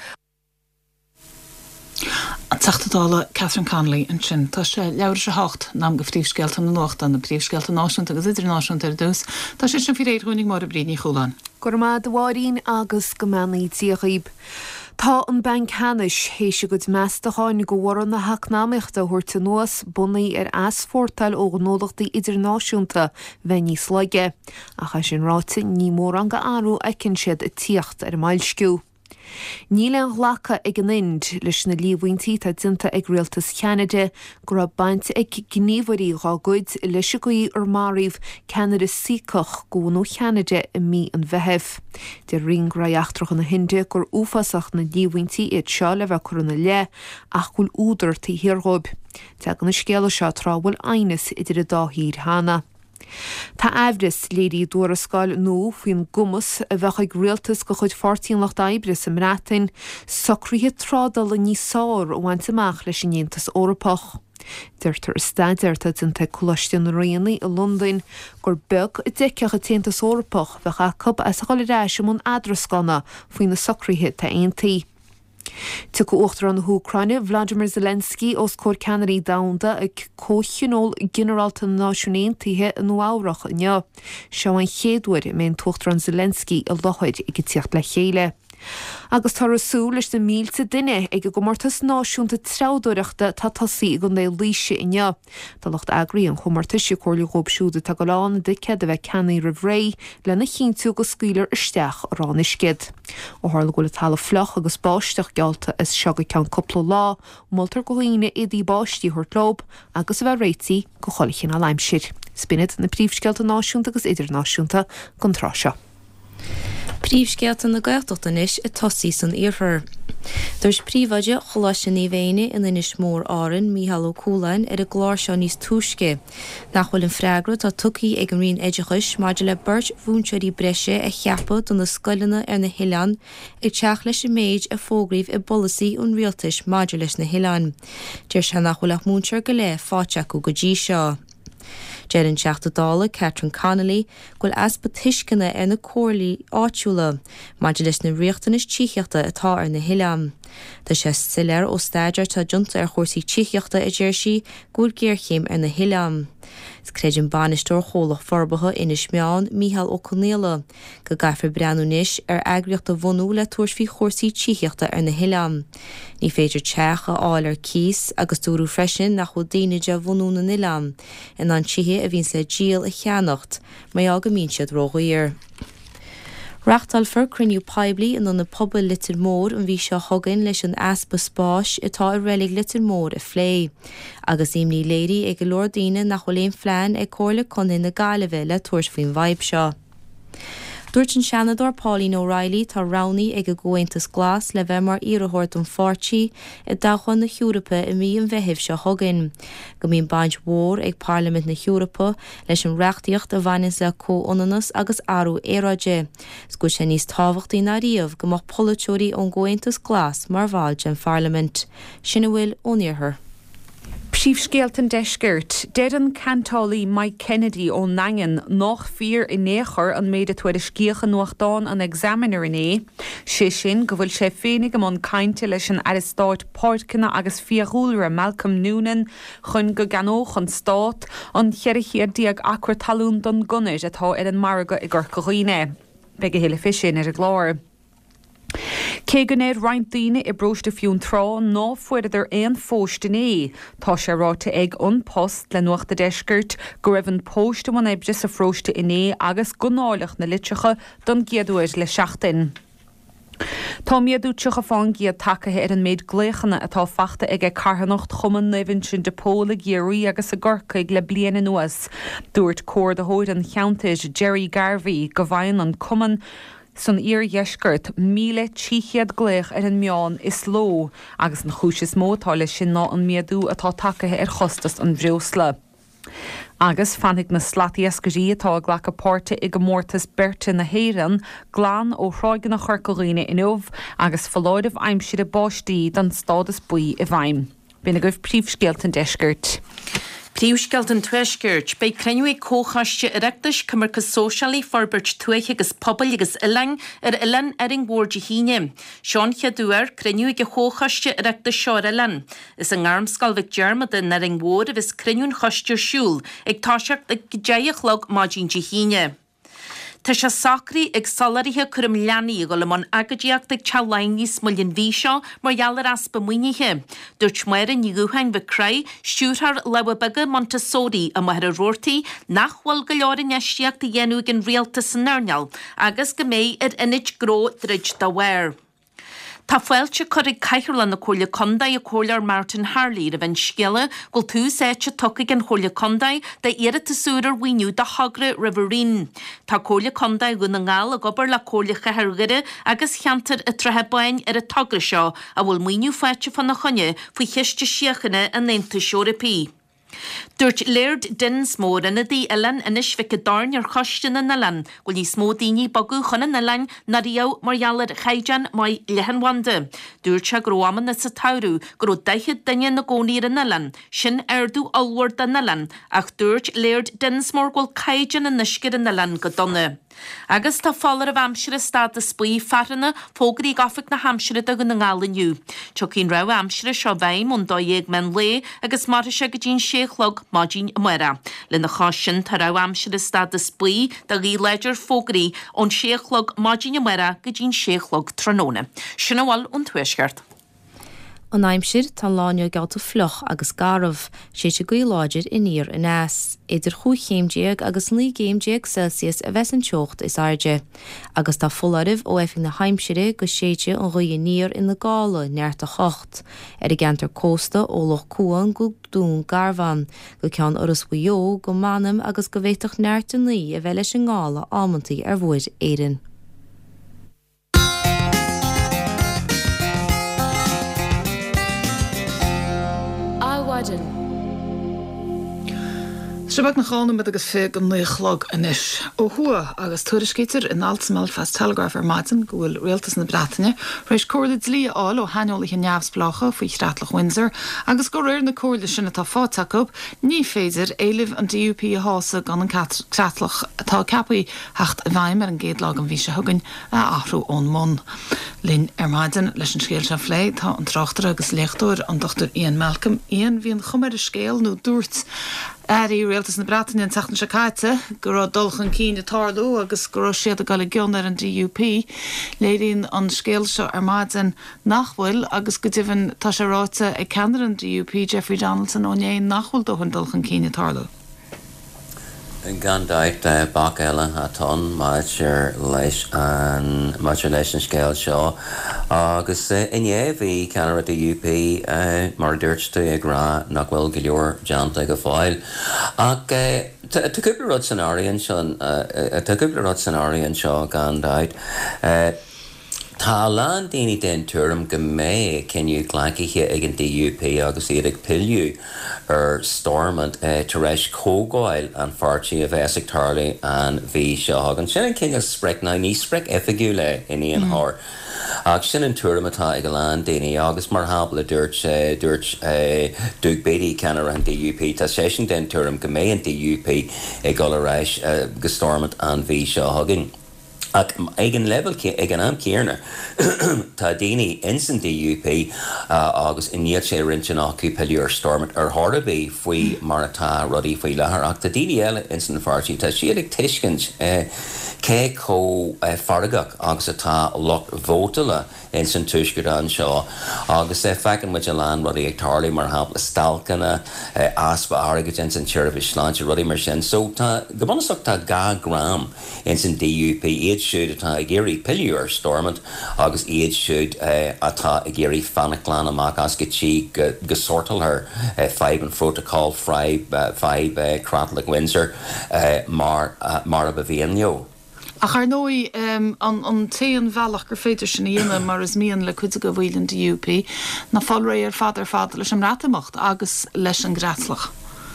An taachtadála Catherine Connolly an sin tá sé leabhar se hácht nám go phríomhscéalta na nócht an na phríomhscéalta náisiúnta agus idirnáisiúnta ar dús, tá sé sin firéad chuinnig mar a bríní choláin. Gur má doháirín agus go meanaí tíochaíb. Tá an bank hanis héise go meastaáin go bhhar na haacnáíochta thuirta nuas bunaí ar asfórtal ó gnólachtaí idirnáisiúnta bheith níos leige. A cha sin ráta ní mór an go anú ecinn siad a tíocht ar mailsciú. Ní le ghlacha ag an ind leis na líomhaintí tá dinta ag rialtas Cheanada gur a baint ag gníomhairí rágóid leis goí ar maríomh Canada sícoch gónú Cheanada i mí an bheitheh. De ring raachtrach na Hinde gur úfasach na líomhaintí iad seo le bheith chuna le ach bhfuil údar tí hiarthób. Te gan na scéala seo trábhfuil ainas idir a dáthír hána. Tá aibris léirí dúrascáil nó faoin gumas a bheith ag rialtas go chuid 14 lecht ebre sa mrátain, socríthe trádal a níos sáir ó bhaint amach leis an Aontas Eorpach. Deirtar staidirta dinta cloisteán rianaí i London gur beg i dteiceach a Aontas Eorpach bheith acab as a gáil ráis am an adrascána faoin na socríthe tá aontaí. Tu go uachtar an Úcraine, Vladimir Zelensky os cór Canarí damda ag cóisiúnol generalta náisiúnéantíthe an nuáireach inne. Seo an chéadúir mén tuachtar an Zelensky a lochaid ag tíocht le chéile. Agus tar asú leis na mílte duine ag go martas náisiúnta treadúireachta tá tasaí go é líise inne. Tá locht agraí an chumartaise cóirla góbsúda tá go lána de cead a bheith ceannaí rihré lena chinú go scuilir isteach rániscid. Ó hála gola talla floch agus báisteach gealta is seo go cean coppla lá, moltar go líine idí báistí thuirtlób agus a bheith réití go cholichin a leimsir. Spinnit na príomhscealta náisiúnta agus idirnáisiúnta contráseo. Príomhscealta na Gaeltachtanis i tosaí san iarthar. Dúirs príomhaide choláiste ní bhéine in inis mór áran Mícheál Ó Cúlainn ar a gláir seo níos túisce. Nach bhfuil an freagra tá tucaí ag an rion éideachais maidir le beirt bhúnteirí breise a cheappa don na scoileanna ar na Hián ag teach leis méid a fógraíomh i bolasaí ón rialtais maidir leis na Hián. Deir se nach bhfuil ach múntear go le fáte acu go dtí seo. Jerin seachtadála Catherine Connolly ghfuil aspa tuiscinna ar na cóirlaí áitiúla, maidir leis na riachtanas tíochta atá ar na Hián. Tá sé siléir ó staidir tá junta ar chóirsaí tíochta i dtéirsí gúil géarchéim ar na Hián. Scréidir banistóir chomhlach forbatha inis meán Mícheál Ó Conghaile go gcaithfear breanú níos ar eagraíocht a bhunú le tuairisfí chóirsaí tíochta ar na Hián. Ní féidir teach a áil ar cíos agus dúrú freisin nach chud daoine de bhunú na Hián in an tithe a bhíonn le díal a cheannacht, mai aga mín siad rógaíir. Reachtal fur cruniú peblií in an na pobail litir mór an bhí seo thugann leis an aspa spáis atá a rélig litir mór a phlé. Agus imní léirí ag go leor daoine nach bhfuil éon phlean ag cóirla chunaí na Gaillimhe le tuairs faoin bhaib seo. Dúirt an seanadóir Pauline O'Reilly tá ronaí ag go Ghaontas Glas le bheith mar iarthóirt an fáirtí i dachan na Eorpa i mí an bheithimh seo thugann. Go mbíonn baint mhór ag Parlament na Eorpa leis an reachtaíocht a bhainnis le comhionanas agus airú éráide. Scoil sé níos tábhachtaí na riamh go mbeadh polaiteoirí ón Ghaontas Glas mar bháilte an Parlament. Sinna bhfuil óníorthar. Príomhscéaltan deiscirt, Dean Cantálaí Mike Kennedy ó Nangan nach fíor in néchar an méide tuair scíocha nuachtáin an examiner in é. Sé sin go bhfuil sé féinnig am an cainte leis an Aristáit Páirceanna agus fiorúlra Malcolm Noonan chun go ganóch an stát an cheirichéardí ag acra talún don gunneid atá ar an marga i ggur goghine. Bege héile fisin ar a glár. Cé gannéad rointíine I bróiste fiún trá ná fuidir éon fóstané. Tá sé ráta ag an post le nuachta deiscirt go raibh an pósta man ébre sa frósta iné agus gonáileach na litreacha don giadúir le seachtain. Tá miadúteach a fáin giad takethe ar an méid gléchanna atá fachta ag carhannacht chuman nefinn sin depóla géirí agus a gorcaig le bliana nuas. Dúirt cór de hóid an cheantais Jerry Garvey go bhain an cuman san jeisgurt 1,300 gléich ar an meán is ló, agus an chúis mótáile sin ná an miadú atá takethe ar chostas an bhreosla. Agus fannig na slati escarí atá ghlacha páirte I go mórtas berte na héireann glán ó hráigen na chorcaghine inmh agus falláideh aimsir a báistí don stádas buí I bhaim. Bina goibh príomhscéaltan deiscirt. Príomhscéaltan tuaiscirt, bei creniu cóchaiste ireachtas cumarcha sóisialaí forbairt tuaiche agus pobl agus ilang ar ilan ar an gcóirde híine. Seán cheadúar creniu go cóchaiste ireachtas seoir ilan. Is an ngarmscalvig Germadan ar an gcóir a bhís creniún choistir siúl ag táiseacht ag déachlog máidínte híine. Tá sé sacraí ag salarithe chum leanaí go le man agadíocht ag tealainní smulin bhí seo margheallar aspa muoinithe. Dúirt muir in níúhain bh crai siúrthar leabbaga Montessori a muir a ruirtaí nachhfuil go leir neisteocht a dhéanú an rialta san nearneal agus go méid ar inid gró drid da bhair. Tá foiilte chuig caiithirlan na chola condaid a cholar Martin Harley a bhain sciile go tú séite tucaigh an chola condaid de iad tasúrar winiu de hagra riverín. Tá chola condaid go na ngáil a gobar le cholacha hergare agus cheantar a trehebáin ar a tagra seo a bhfuil muoinú foiite fan na chunne faoi chiiste siochanna a nenta seorapí. Dúirt Laird Dinsmór in a dí ilan inis fic a darn ar choistin in ilan, go ní smó daoine bagú chun in ilan na riau margheallar chaijan mai lehanwande. Dúirt se gróaman na sa taurú, gro 10 duine na gcóníir in ilan, sin ardú alward in ilan, ach dúirt Laird Dinsmór gol chaijan in nisgir in ilan go donna. Agus tá fallar a bhamsire stad a spí farranna fógraí gafic na hamsire a go na ngálinniu. Chocín rah amsire seo bhaim ón 2 men lé agus mar se go dín séchlog mádín muera. Le na chásin tá rah amsire stad a spí da rí leidir fógraí ón séchlog mádín muera go dín séchlog tróna. Sinna bhil ón tuaisceart. An aimsir tá láineo galta floch agus garmh sé se go láidir in níor in as. Idir chuchéimdéag agus ní géimdéag Celsius a bheits an teocht is airde. Agus tá fularibh ó efing na heimsire go séite an roií níor in na gála neart a chocht. I gentar cósta ólach cuan go dún garvan, go cean oras bhuió go manam agus go bhéiteach neart a ní a bheith leis an gála ámantaí ar bhuid éireann. Sibag na chána mit agus fé an nuchlog inis. Ó thua agus tuairiscéitir in Altamil Fast Telegraph ar maidin go bhfuil rialtas na Breataine, rééis cóirla lí áil ó haneolalathe neamhsplacha faoi Chrátlach Windsor, agus go réir na cóirla sinna tá fátaú, ní féidir éileh an DUP a hása gan an Chrátlach atá capaí hecht a bhaim ar an géadlag an bhí se thugann a athrú ón món. Linn ar maidin leis an scéal se phlé tá an tráchtar agus léchtúir an Dr. Ian Malcolm. Ian bhí an chumar a scéal nó dúirt Airí rialtas na Breataine an teachtain se caite, go raibh dulchan cín tarlú agus go raibh siad a gáil gcionn ar an DUP, léiríonn an scéal seo ar maidin nachhfuil agus go dtíhann tá sé ráite ag ceannar an DUP Jeffrey Donaldson ó néon nachhfuil dóhann dulchan cín tarlú. Gandait bach eile atá maidir leis an scéal seo agus inéhí ceannar a DUP mar dúirtú ag rá nach bhfuil go leor deanta go fáil. Ach tuúpla rud san áiríonn seo Gandait. Tá lán daoine den tuairim go mé cinniú ghlaicithe ag an DUP agus iad ag pilliú Stormont tar éis cógáil an fartí a bheits ag tarlaí an bhí seo hagan. Sin an cinenne sprec ná ní sprec efigiú le in íon thir. Ag sin an tuairim atá ag lán daoine agus mar hapla dúirt dúgbéí cenar an DUP. Tá sé sin den tuairim go mé an DUP ag go éis go Stormont an bhí seo hagan. Ag an level ag an am céarna tá daoine insan DUP agus iníiad sé rintin acu pellúr Stormont thorabí faoi mar atá rudaí faoi lethar ach tá daoine eile insan fartí tá siad ag tuiscint cé có faragach agus atá loch vótala insan tuisgurt an seo agus fecin muid an lán rudaí ag tarlaí mar hapla stalcanna aspa airgid insan tíirbh sláinte rudaí mar sin so tá go bannasach tá 2 gram insan DUP iad siúd atá ag géirí pillúr Stormont agus iad siúd atá ag géirí fannachláán amach as go tí go sortal ar 5 an protocol 5 Cratlaigh Windsor mar a bhíonn. A chuir nói an taon bhealach gur féidir sin dhéana mar is míon le chuide go bhfuil DUP na fáil ré ar fada leis an rátamocht agus leis an grátlach.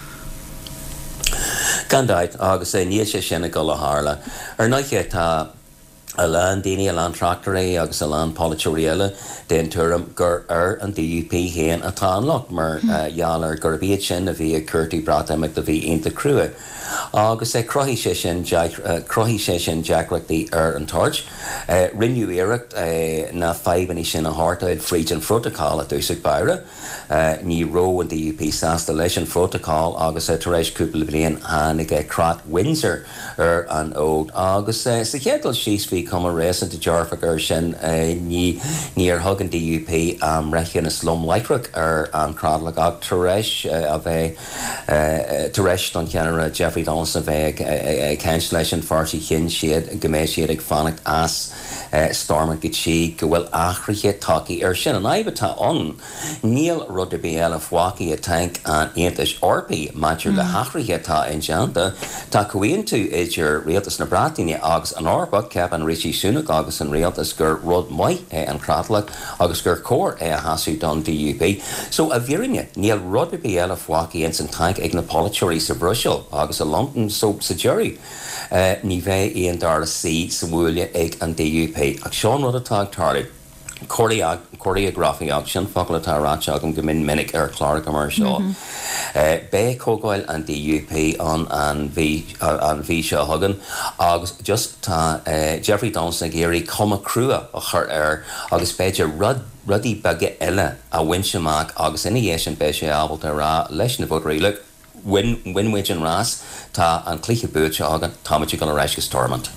Gandáid agus níl sé sinna go le hála. Ar naiche tá a lán daoine a lán tractorí agus a lán politúíile den tuairim gur an DUP héan atá an loch mar jalar gur bíad sin a bhí Curtí Bratamach a bhí inta crua. Agus crohí sé sin deacreachtaí ar an tarj. Rinneú éireacht na 5 sin a hátaid fríd an protocol a dúsach beire. Ní ró an DUP sásta leis an protocol agus tar éis cúpla bliain hánig Crat Windsor ar an ód. Agus sa chéadal síos bhí cum a réas an de dearfach ar sin ní ar thug an DUP am reithio na slum leithreach ar an Cratlaigh ag tar éis a bheith tar éis don cheanara Jeffrey Donaldson bheith ceint leis an fartí chin siad go méid siad ag fannacht as Stormont go tí go bhfuil achraithe tacaí ar sin an aibatá an níl rud a bí eile fhacaí a tank an Aontais orpaí maidir le hachraithe tá in seanta tá cuaíonn tú idir rialtas na Brataine agus an orpa ceap an Richie Sunak agus an rialtas gur rud mai an Cratlaigh agus gur cór a hasú don DUP. So a bhírinne níl rud a bí eile fhacaí in san tank ag na politúirí sa Brussel agus a London so sa jury. Ní bheith íon dar sí sa bhúile ag an DUP. Ag seán rud atá tarlaigh choreography sin focail atá ráte agam go minic ar chláir go mar seo. Bé cógáil an DUP an bhí seo hagan agus just tá Jeffrey Donaldson géirí cuma crua a chur ar agus beidir rudí bagge eile a winseach agus ina dhé sin bé sé ábal a rá leis na bhótarí le winwid an rás tá an clíche buúte agan táimití go réis go Stormont.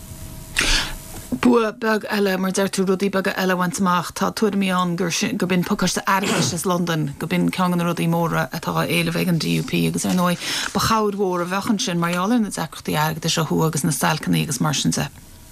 Bu beg eile mar deirú rudí bag eilehaintach tá tuairmíán gur bin pucarsta airlis is London go bin cean rudí móra atá éile bheith an DUP agus ar nói ba chaúdhór a bhechan sin marálinn na deachtaí airgad is a thu agus na stailcannaí agus mar sin.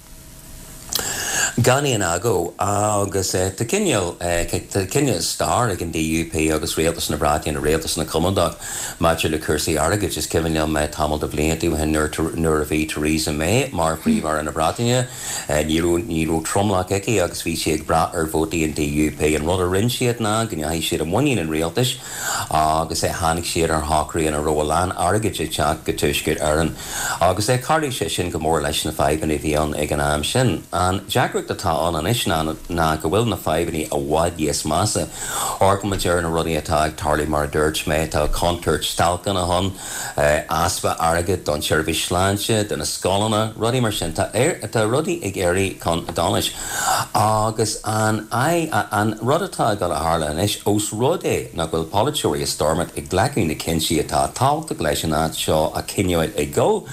Ganíon agó agus tá cinneal star ag an DUP agus réaltas na Brataine a réaltas na Cumandach maidir le cursaí airgad is cineal me tamil de bliantú hen nuair a bhí Theresa May mar príomhar in na Brataine níú tromlach aici agus bhí sé ag bra ar bhótaí an DUP an rud a rinn siad ná gneithí siad am muíon an réaltas agus hánig siad ar hácraí an a róláán airgad sé teach go tuisgurt ar an agus cardí sé sin go mór leis na 5 a bhí an ag an am sin an Jackrick atá an is ná go bhfuil na 5 a bhád díos massa orgamadir na rudí atá ag tarlaí mar dúirt mé tá contúirt stalcan a hon aspa airgad don seirbhí sláinte den na scálanna rudí mar sin tá rudí ag éirí chun dáis agus an rud atá go a hála is os rud é na bhfuil politúirí Stormont ag ghlaicú na cinsí atá táilta leis an áit seo a cinneáil ag go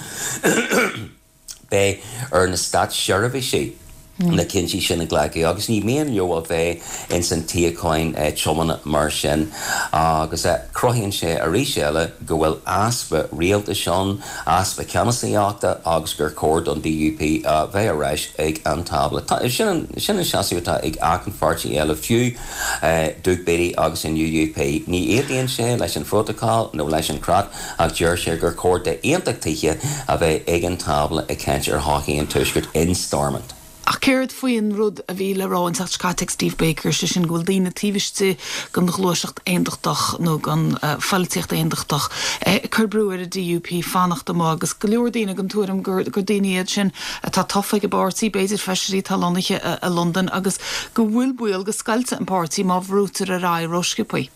bé ar na stát seirbhí sí na cinsí sin na ghlaicú agus ní mion leo a bheith in san tíoáin chomanna mar sin agus crohíonn sé a rí eile go bhfuil aspa rialta seán aspa ceannasaíachta agus gur cór don DUP bheith a reis ag an tabla. Sin seaútá ag achan fartí eile fiú dúgbéí agus in UUP. Ní éíonn sé leis an protocol nó leis an crat ag dúir sé gur cór de aontachtaiche a bheith ag an tabla a ceint ar háí an tuisgurt in Stormont. A céird faoin rud a bhí le ráin Scottic Steve Baker se sin ghfuil daoine tíbhaiste gan na glóiseacht aondachtach nó gan falltíocht aondachtach chur breúir a DUP fannacht amá agus go leor daoine an túm gur daoine iad sin tá tofa go bartaí beidir feisií talánaiche a London agus go bhfuil buil go scailte an pártaí má bhrútar a rá Roscipaí.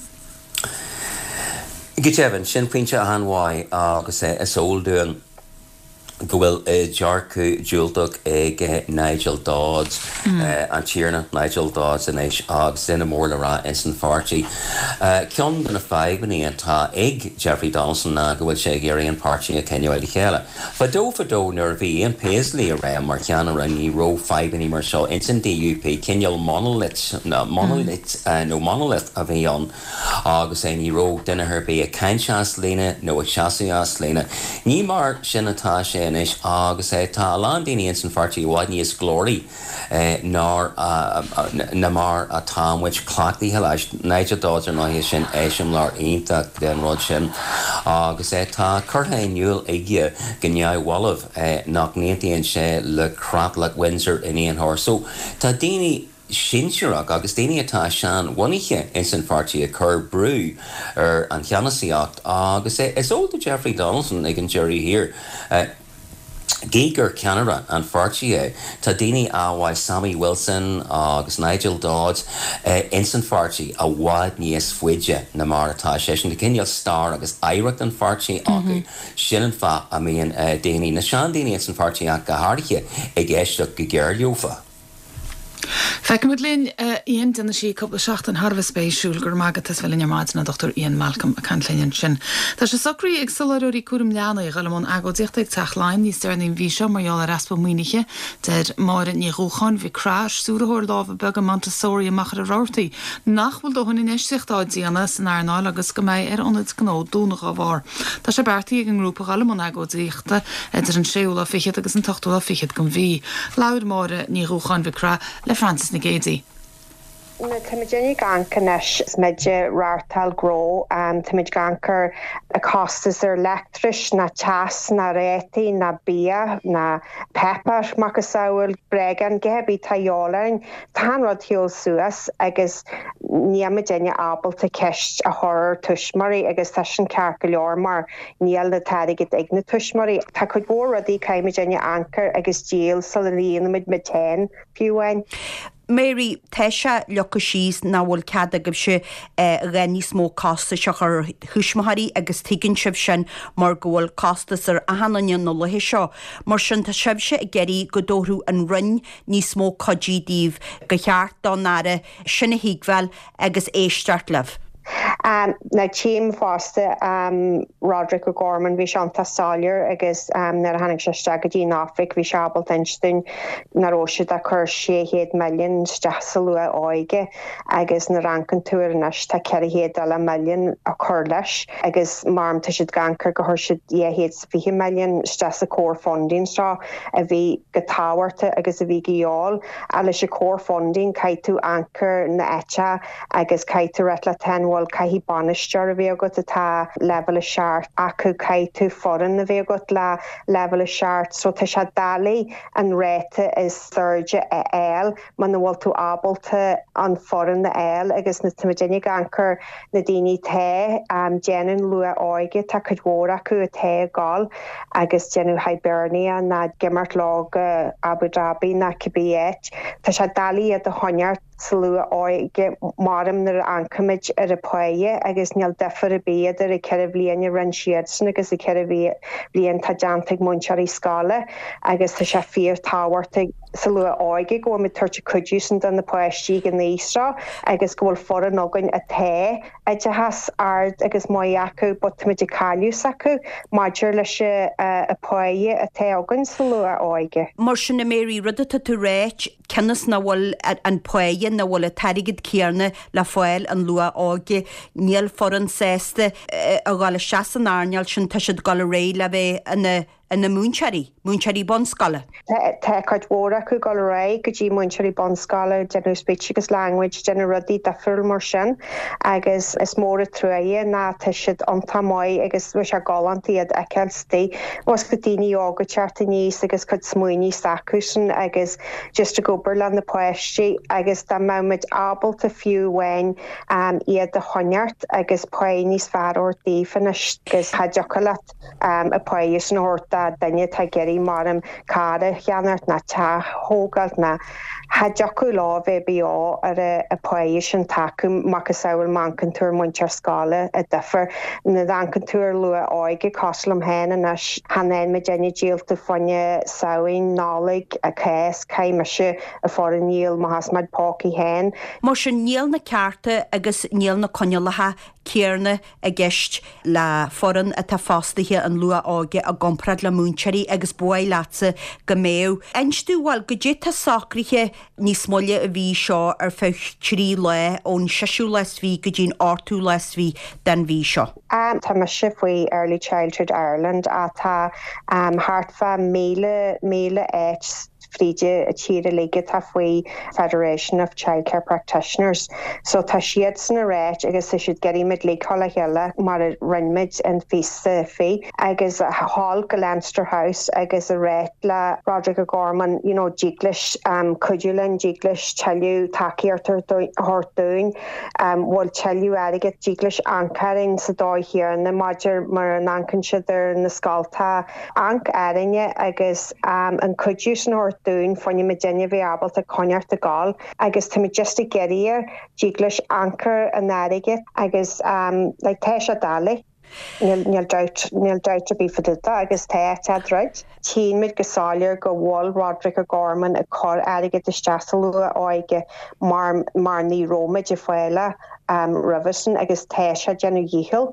Gitevin sin pointe a hanháid agus is óldún go bhfuil dearcú dúilteach ag Nigel Dodds an tíarna Nigel Dodds in éis agus duine mór le rá in san fartí. Ceann na feigbaní antá ag Jeffrey Donaldson na go bhfuil sé géiríon pártí a ceinneáid chéile. Fadó nuair bhí an Paisley a raibh mar ceanna ra ní ró feigbaní mar seo in san DUP cinneal monolith nó monolith a bhí an agus ní ró duine bí a caiinseas lína nó a seasaías lína. Ní mar sin atá sé inis agus tá lán daoine in san fartí bháid níos glórí na mar a támhaid clachtaí leis Nigel Dodds ar náithí sin éisiom leir ionach den rud sin agus tá curthainniuil ige go neamhhalamh nach níontaíonn sé le crap le Windsor in íon so tá daoine sinseach agus daoine atá sean bhainige in san fartí a chur brú ar an cheannasaíocht agus is óilta Jeffrey Donaldson ag an jury here. Geiger Canada an fartí tá daoine áhhaid Sammy Wilson agus Nigel Dodds in san fartí a bháid níos fuide na mar atá sé sin de cinneal star agus éireacht an fartí acu sin an fa a míon daoine na sean daoine in san fartí a go háirithe ag éisteach go géir leofa. Feice mu líon íon duna sí coppla seach an Harvest Spéisiúil gur magatas bhfuil inarmáid na Dr. Ian Malcolm a canlíonn sin. Tá sé socraí ag soláirí cuam leanana i galamón agódíochta ag teachláin níos dearnaí bhí seo marall a raspa muoiniche dead mar ní rúchan bhí crás súrathir lábh bega Montessori amachar a ráirtaí nach bhfuil do chuin isteachtáid díana san airnáil agus go méid ar onid gó dúnach a bhar. Tá sé bertaí ag an grúpa galamón agódíochta idir an séúla fichiad agus an tochtúla fichiad go bhí. Laud mar ní rúchan bhí crá le Francis na Gédí. Na timid gancanis smidge rartal gro timid gancur a costas ar lectris na chas na réti na bia na pepper macasaul bregan gebi tayolain tan rod hiol suas agus niamidenia abel to kesh a horror tushmari agus tashin carcalor mar niel na tarigit igna tushmari ta could go rodi kaimidenia anchor agus jail salarian mid 10 piwain. Mary teise lecha síos na bhfuil cead agam se réní smó costa se chu thuismathaí agus tuigann sibh sin mar ggóil costas ar ahananaon nó luthe seo. Mar sin tá sibse a geirí go dóhrú an rinn ní smó codídíh go cheart don nára sinna hiighil agus éisteart leh. Na team fásta Roderick O'Gorman bhí seán tastáir agus nar hanig se stragadí in Afric bhí seabal Einstein na róisiid a chur 600 milliún steasalua áige agus na rancan túirnas tá 400 milliún a chur leis agus marm tá siad gancur go thuir siad 120 milliún steasa core funding rá a bhí go táhairta agus a bhí geáil a leis a core funding caiitú anchor na echa agus caiitú retla 10 bhil caihí banistear a bhí agat atá level a seart acu caiitú foran a bhí agat le level a seart so tá sé dalí an réite is surge a eil man na bhfuil tú ábalta an foran na eil agus na timidine gancur na daoine té déanann lua áige tá chudhór acu a té gáil agus déanú Hibernia na gimmart lága Abu Dhabi na Cibéit tá sé dalí a do honneart slua áige marm nar ancamid ar a poie agus neal defar a béad ar a ceir bliana ran siadsan agus a ceir blian tajantig muncharí scala agus tá sé fíor táhairta slua áige go mit tuirte cudúsan don na poistí gan níosra agus gohfuil for an ógain a té a de has ard agus mai acu bot timid cáliús acu maidir leis a poie a té ógain slua áige. Mar sin na Mary rudata tú réit cenas na bhfuil an poie na bhfuil a tarigid céarna le foiil an lua áige níl for an sésta a gáil seaan airneal sin tá siad gáil ré le bheith in na múnseirí bonscala. Tá chuid mhóra acu go ré go dtí múnseirí bonscala genú speech agus language genú rudí dafriúil mar sin agus is móra truaí ná tá siad antamáid agus bhui se gálantíad eceiltí was go daoine ága teartta níos agus chud smuoí sacúsin agus just a gobar le na poisttí agus dá muid ábalta fiúhhain iad de honneart agus poí níos fear ortaí fanis agus haideocha a pois an horta danne tá geirí marm cara cheanart na tá hógalt na haideocha lá bheith beá ar a pois an taú mac saoil mancantúr muintear scala a difer na dancantúr lua áige coslam hen a hanéin me dénne díalta fanne saoin nálig a cés caiimiise a fór níl má has maid páci hen. Mar sin níl na cearta agus níl na conelatha céarna a gceist le foran a tá fástathe an lua áige a gomprad le múnseirí agus buil lása go méh. Einstúhil go dé tá sacrithe níos molle a bhí seo ar feh trí le ón 6 leis bhí go dtín 8 leis bhí den bhí seo. Tá me si faoi Early Childhood Ireland a tá hartfa méle éit fríide a tíre lige tá faoi Federation of Childcare Practitioners. So tá siad san a réit agus is siad geirí mid lí chola heile mar a rinmid an fisa fé agus a hall go Leinster House agus a réit le Roderick O'Gorman, díglis cudúlan díglis teú takeíartar hortún bhil teú aige díglis ancaring sa dóhíar na maidir mar an ancansidir na scalta anc airine agus an cudú san dún fanne me dénne bhí ábalta coneart a gáil agus tá just a geiríar díglis anchar a náige agus le teis a dála. Níl deit a bí faduta agus teadreid. Tíimid gosáir go bháil Roderick O'Gorman a cór aige de steasalú áige mar ní rómaid a foiile rivisin agus teise genú díhil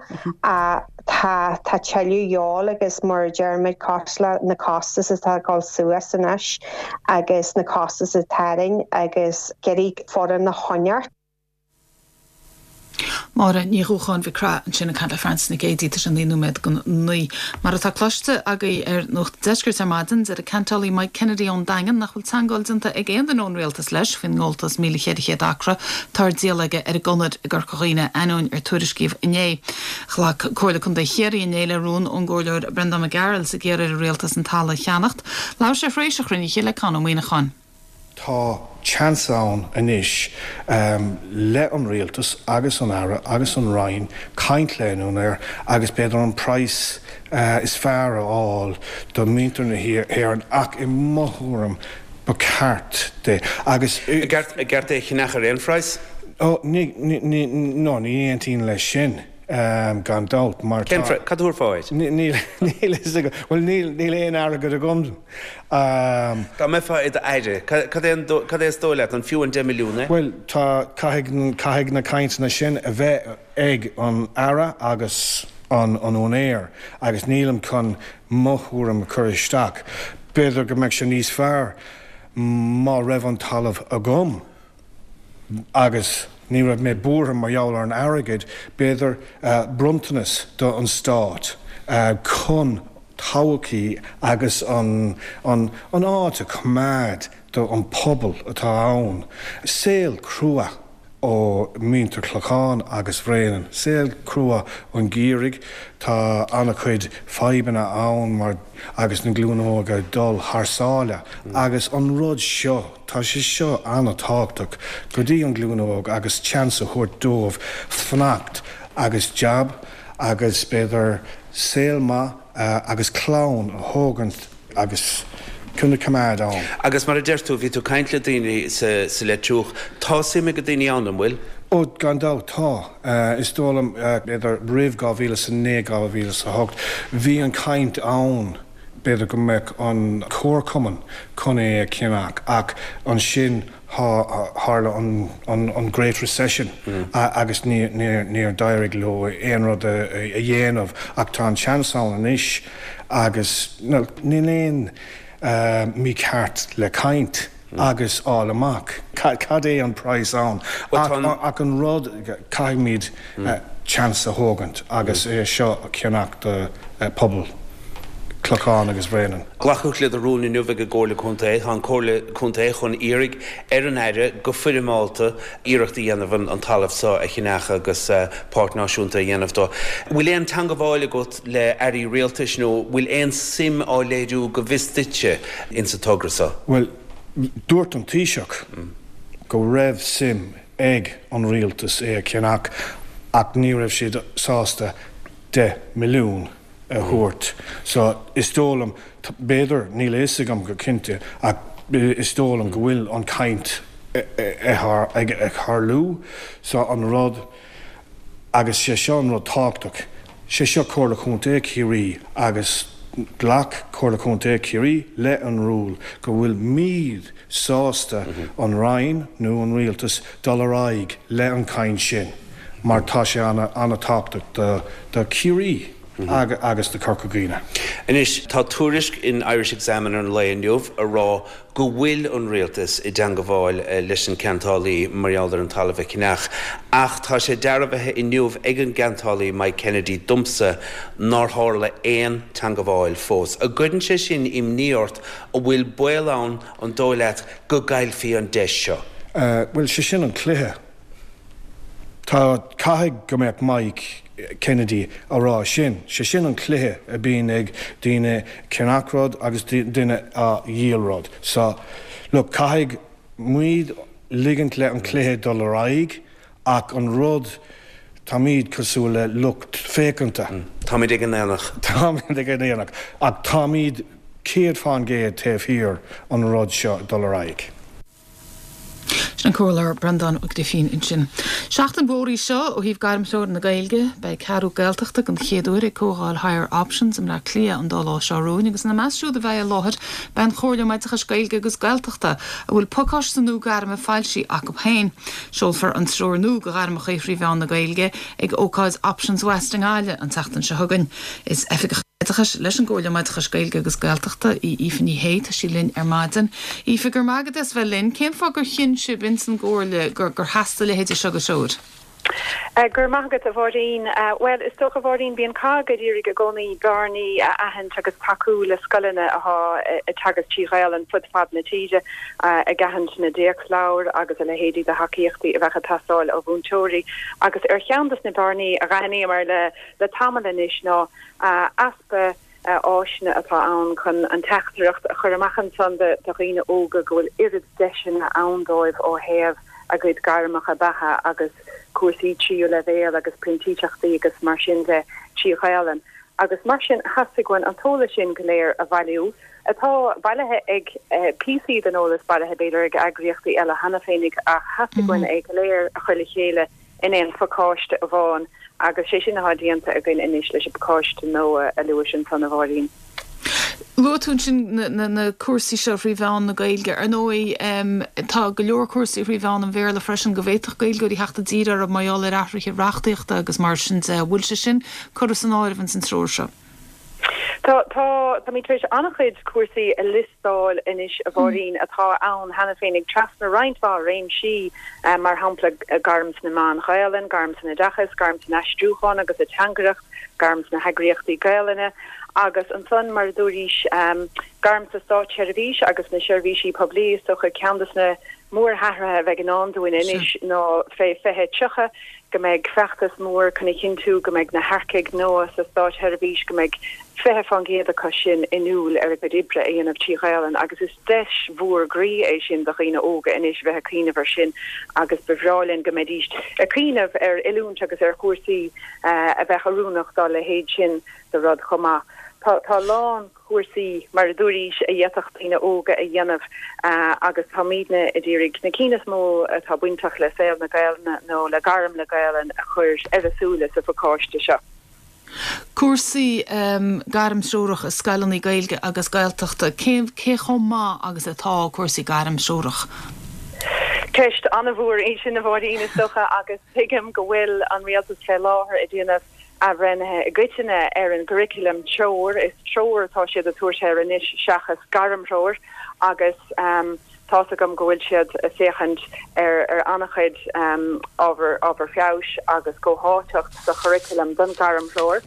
a tá teúáil agus mar Jeremy Cosla na costas is tá gáil suas inis agus na costas a taring agus geirí foran na honneart. Mar ní ruúchan bhírá an sinna Canada France na gédíte an níúméid go nuí. Mar atá cloiste aga ar nó deisgurt armadan ar a Cantalí Mike Kennedy ón dagan nach bhfuil tangáilnta ag éan den ón réaltas leis fin ngoltas 1900 tar díalaige ar gonad i gurcoíine anún ar tuairiscíh inné. Chla cuairla chun de chéirí inéile rún ón ggóirleir Brenda McGarrell sa géir ar réaltas an talla cheannacht. Lá sé fréiseach rinne chéile can ó mína chan. Tá chanceán inis le an réaltas agus an ara agus an Ryan caint leanún agus beidir an price is fearr áil do mítar na hhéan ach I mothúram ba ceart de agus Gert é chinachar réon price? Ní aontín lei sin. Gan dat mar cadúr fáid? Níl éon ara go a gomdum. Tá mé fáid aire, cad é stóile an fiú an 10 milliúna? Well, tá caiigh na caintna sin a bheith ag an ara agus an ónéir agus nílam chun mothúram chuiristeach. Beidir go meid sin níos fearr má raibh an talamh a gom agus ní raibh mé bútha mar jaall ar an airigid beidir bruntanas do an stát chun táhachaí agus an áit a cumáid do an pobl atá ann. Saol crua ó míntar chlacháin agus bhréanaan. Saol crua an gírig tá anna chuid feibanna ann mar agus na glúnóga dul thsáile agus an rud seo tá sé seo anna táchtach go dtí an glúnóg agus chance a chuirt dómh fnacht agus jab agus beidir saolma agus clán a thógant agus cunna cumáid ann. Agus mar a deirtú bhí tú caint le daoine sa le trúch, tá me go daoine ann bhfuil? Ó gan dá tá is dólam beidir rih 2009 bhí an caint ann beidir go mbeidh an cóircuman chun é cinach ach an sin hála an Great Recession agus níor dairig lo éon rud a dhéanamh ach tá an seansáin inis agus ní léon mí ceart le caint agus áil amach. Cad é an price an ach an rud caiimid chance a thógant agus é seo a ceannach de pobl clochán agus bréan. Glachúch le a rúna nuhah go ggóla chuntaid an chuntaid chun irig ar an éire go fuimáilta íireachta dhéanamhan an talamh sa a chinecha agus páirtnáisiúnta dhéanamhtá. Bhfuil éon tan go bháile go le airí réaltais nó bhfuil éon sim á léadú go bhistite in sa tugrasa? Well, dúirt an tíiseach go raibh sim ag an rialtas é ceannach ach ní raibh siad sásta 10 milliún a thuirt. So is tólam béidir níl éasagam go cinnte ach is tólam go bhfuil an caint ag lú so an rud agus sé seán rud táchtach. Sé seo cóla chunta chirí agus glach cóla chunta chirí le an rúl go bhfuil míad sásta an rain nó an rialtas dul le an caint sin. Mar tá sé anna táchtach de chirí. agus de Corcagina. Inis tá túrisc in Irish Examiner an leonniuh a rá go bhfuil an rialtas I d go bháil leis an ceantálaí maráldar an talamh cinach ach tá sé dearbhathe inniuh ag an ceantálaí Mike Kennedy dumsa ná tharla éon tan go bháil fós. A gcuidann sé sin im níort a bhfuil builán an dóileat go gailfií an deis seo. Bhfuil sé sin an cluthe. Tá caiigh go mbeadh Mike Kennedy a rá sin. Sé sin an cluthe a bíon ag duine cenacród agus duine a díalród. So, look, caiigh muid ligant le an cluthe dul raig ach an rud tá míad cosú le lucht fécanta. Tá míad ag an éanach. Tá míad ag an éanach. Ach tá míad céad fáin géad taobh hir an rud seo dul raig. An cólar Brendan ag de fin in sin. Seacht an bóí seo ó híh garmseir na gailge bei carú geldachta an chéadúir ag cóáil higher options am le clia an dá seárún agus na measú de bheith láthir ben chóirle meidechas gailge agus geldachta a bhfuil pocáis san nú garm fáilsí ach go hain. Seolfar an sróir nú go garm chéifrí bhean na gailge ag ócáid options Westing Aile an teachtain se thugann. Is effic leis an ggóla maid chaiscailge agus gailteachta I ífaní héit a sí linn maidin. Ífa gur magad is bheith linn, cén fá gur chin si bin san ggóla gur hastal le héidir seo go seoir? Gur magad a bhórín, well, is tócha bhórín bíon cágad írig a gcónaí barnaí a ahan agus pacú le scolanna a tagas tíchail an fudfad na tíide a gahant na déircláir agus a le héadí de haíochttaí a bhecha tasáil ó bhúntóirí agus cheandas na barnaí a rahanní mar le tamalanis ná aspa áisina atá ann chun an teachtareacht a chur amachchan san de riine óga go bhfuil irid deisina andóibh ó héamh a gcuid garmacha batha agus cuasaí tríú le bhéal agus printíteachtaí agus mar sin de tíchaálan. Agus mar sin hasighain an tóla sin go léir a bhailiú. Atá bailthe ag PC den ólas bailthe beidir ag agriochtaí eile hana féinnig a hasighain ag léir a chuile chéile in éon facáiste a bháin agus sé sin hadíanta a gin inis leis becáiste nó a luis sin san a bháilín. Luún sin na cuasaí seo riomhán na gailge ar nói tá go leor cuasaí riomhán an bhéir le freisin go bhéach gail go dí heachta díar a maiáil ar athracha reachtaíochta agus mar sin bhfuil se sin chuir san áirhann san tróir seo. Tá mí tuéis annachchuid cuasaí a listáil inis a bhórín atá ann hena féinnig trasna reinintá réim si mar hampla garms na man chailen, garms na dachas, garms na strúchan agus a teangareacht, garms na hagriochtaí gaiilena, agus an son mar dúris garms a stát seirbhís agus na seirbhísí poblí so chu ceandas na mór hatha bheith an anúin inis nó fé fethe tucha go méid feachtas mór chuna chinú go méid na harcaig nó sa stát seirbhís go méid fethe fan géad a sin inúil ar go dibre éanamh tíchaálan agus is deis bhór grí é sin do chiine óga inis bheith cíineh sin agus behrálinn go méidíist a cíineh ar ilún agus ar cuasaí a bheith arúnach dá le héad sin de rud chomá. Tá lán cuasaí mar a dúris a dhéachtaína óga a dhéanamh agus tá míadna a ddírig na cínas mó atá buintach le féil na gailna nó le garm le gailan a chuir arasúla sa facáiste seo. Cuasaí garamsúrach a scalannaí gailge agus gailteachta cé chomá agus atá cuasaí garamsúrach. Ceist anna bhór é sin na bhórína socha agus tuigim go bhfuil an rialtas le láthair a dhéanamh a rennethe a gcuitine ar an curriculum teoir is teoir tá siad a tuairtear inis seachas garamróir agus tá gom go bhfuil siad a séchant ar annachchuid ábhar feabhs agus go háteacht sa curriculum don garamróir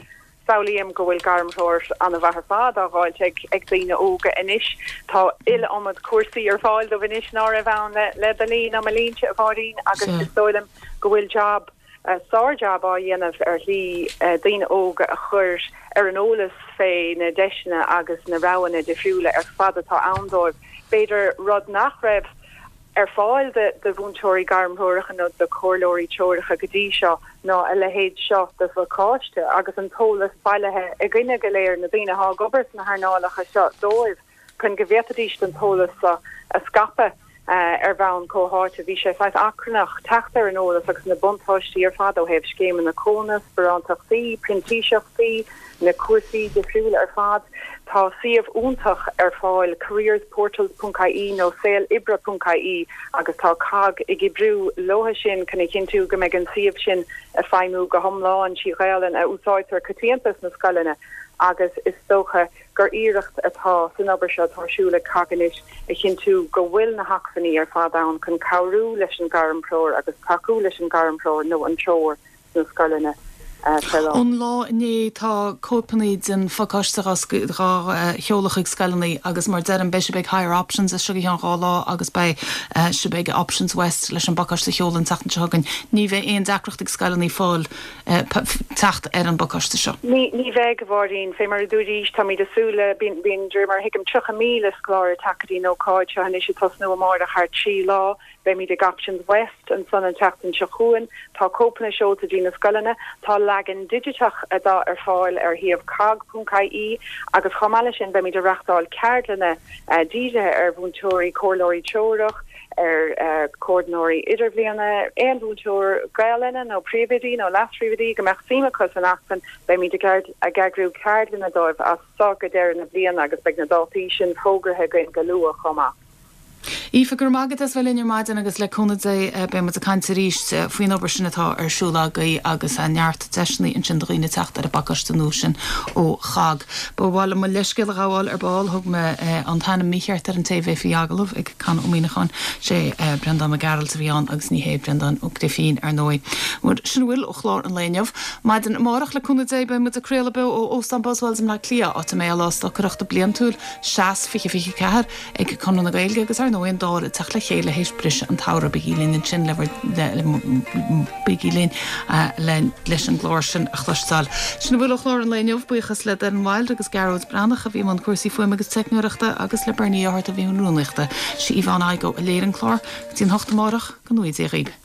saoíam go bhfuil garmthir an a bhehar fad a gáil ag daoine óga inis tá ile amad cuasaí ar fáil do bhanis ná a bhain le balín am línte a bháín agus istóilm go bhfuil job sájab á dhéanamh ar lí daoine óga a chur ar an ólas fé na deisina agus na rahanna de fiúla ar fadatá andóibh beidir rud nach raibh ar fáil de bhúntóirí garmthúracha nó de chorlóirí teoiricha go dtí seo ná a lehéad seo de bhcáiste agus an tólas bailithe i gcuine go léir na daoine há gobert na thnálacha seo dóibh chun go bhétadíist an tólas a scape ar bhain cóháte bhí sé feith acrannach teachtar an ólas agus na buntáistí ar fad ó hebh scéman na cónas, barantachtaí, printíiseachtaí, na cuasaí de friúla ar fad. Tá siomh úntach ar fáil careersportals.caí nó saleibre.caí agus tá cag ag ibrú lotha sin cynnig cinú go meid an siomh sin a feimú go thomláin sí réalan a úsáidtar catíantas na scalanna agus is tócha gur íirecht atá san obair seo tásúla caganis a cinú go bhfuil na hacfaní ar fádán chun cabhrú leis an garampróir agus taú leis an garampróir nó an teoir na scalanna. An lá né tá cópaníd an focasteachas cheolalaigh scalaní agus mar dean be beh higher options a sugi an gá agus bei se beh options west leis an bacasta cheolan tatansegan ní bheith éon dacrocht ag scalaní fáil tacht ar an bacasta seo. Ní bheith go bhín fé mar dúdíis tá míid asúla bín dreamar hiicem 3,000 scláir tacadí nó cáid se han is tosnú amár a haar trí lá be míid ag options west an san an tatan sechuin tá cópana seo a dína scalana tá legan digitach a dá ar fáil ar hiamh cag.caí agus chomáile sin be míid a reachtáil ceartlanna díide ar bhúntóirí chorlóirí teoireach ar cordnóirí idirbbliana an bhúntóir gailena nó príomhidí nó lasríomhidí go meach simachas an achtan be míid a gagrú ceartlanna dóibh as soga deir na bliana agus beag na dátaí sin fógrathe goin go luach chomá. Ífa gur magad as bhfuil inor maidin agus le conna be mu a caiinte ríist faoin obair sin atá arsúlagaí agus a neart teisnaí in sin doghine techt ar a bacasta sin ó chag. Ba bhil mu leiscil aáil ar báil thug me an tainna mícheart ar an TV fi agalmh ag can ómíachán sé brendan a garal a bhíán agus ní hé brendan ó grifín ar nói. Mar sin bhfuil ó chlár an léineh, maidin marach le conna be mu aréile be ó Óstan Boswell sem le clia á mé lá chuachta bliantúil 6 fi cehar ag chuna na gailge agus ar nóin dá tala chéile hééis brise an tára begílín in sin lever begílín leis an glóir sin a chluistáil. Sinna bhfuil chlár an léineh buchas le an bhil agus garród brannach a bhí man cuasí fuim agus technoireachta agus le berníart a bhíon rúnachta si Ivan Aigo a léir an chlár, tín 8 marach go nuid é riib.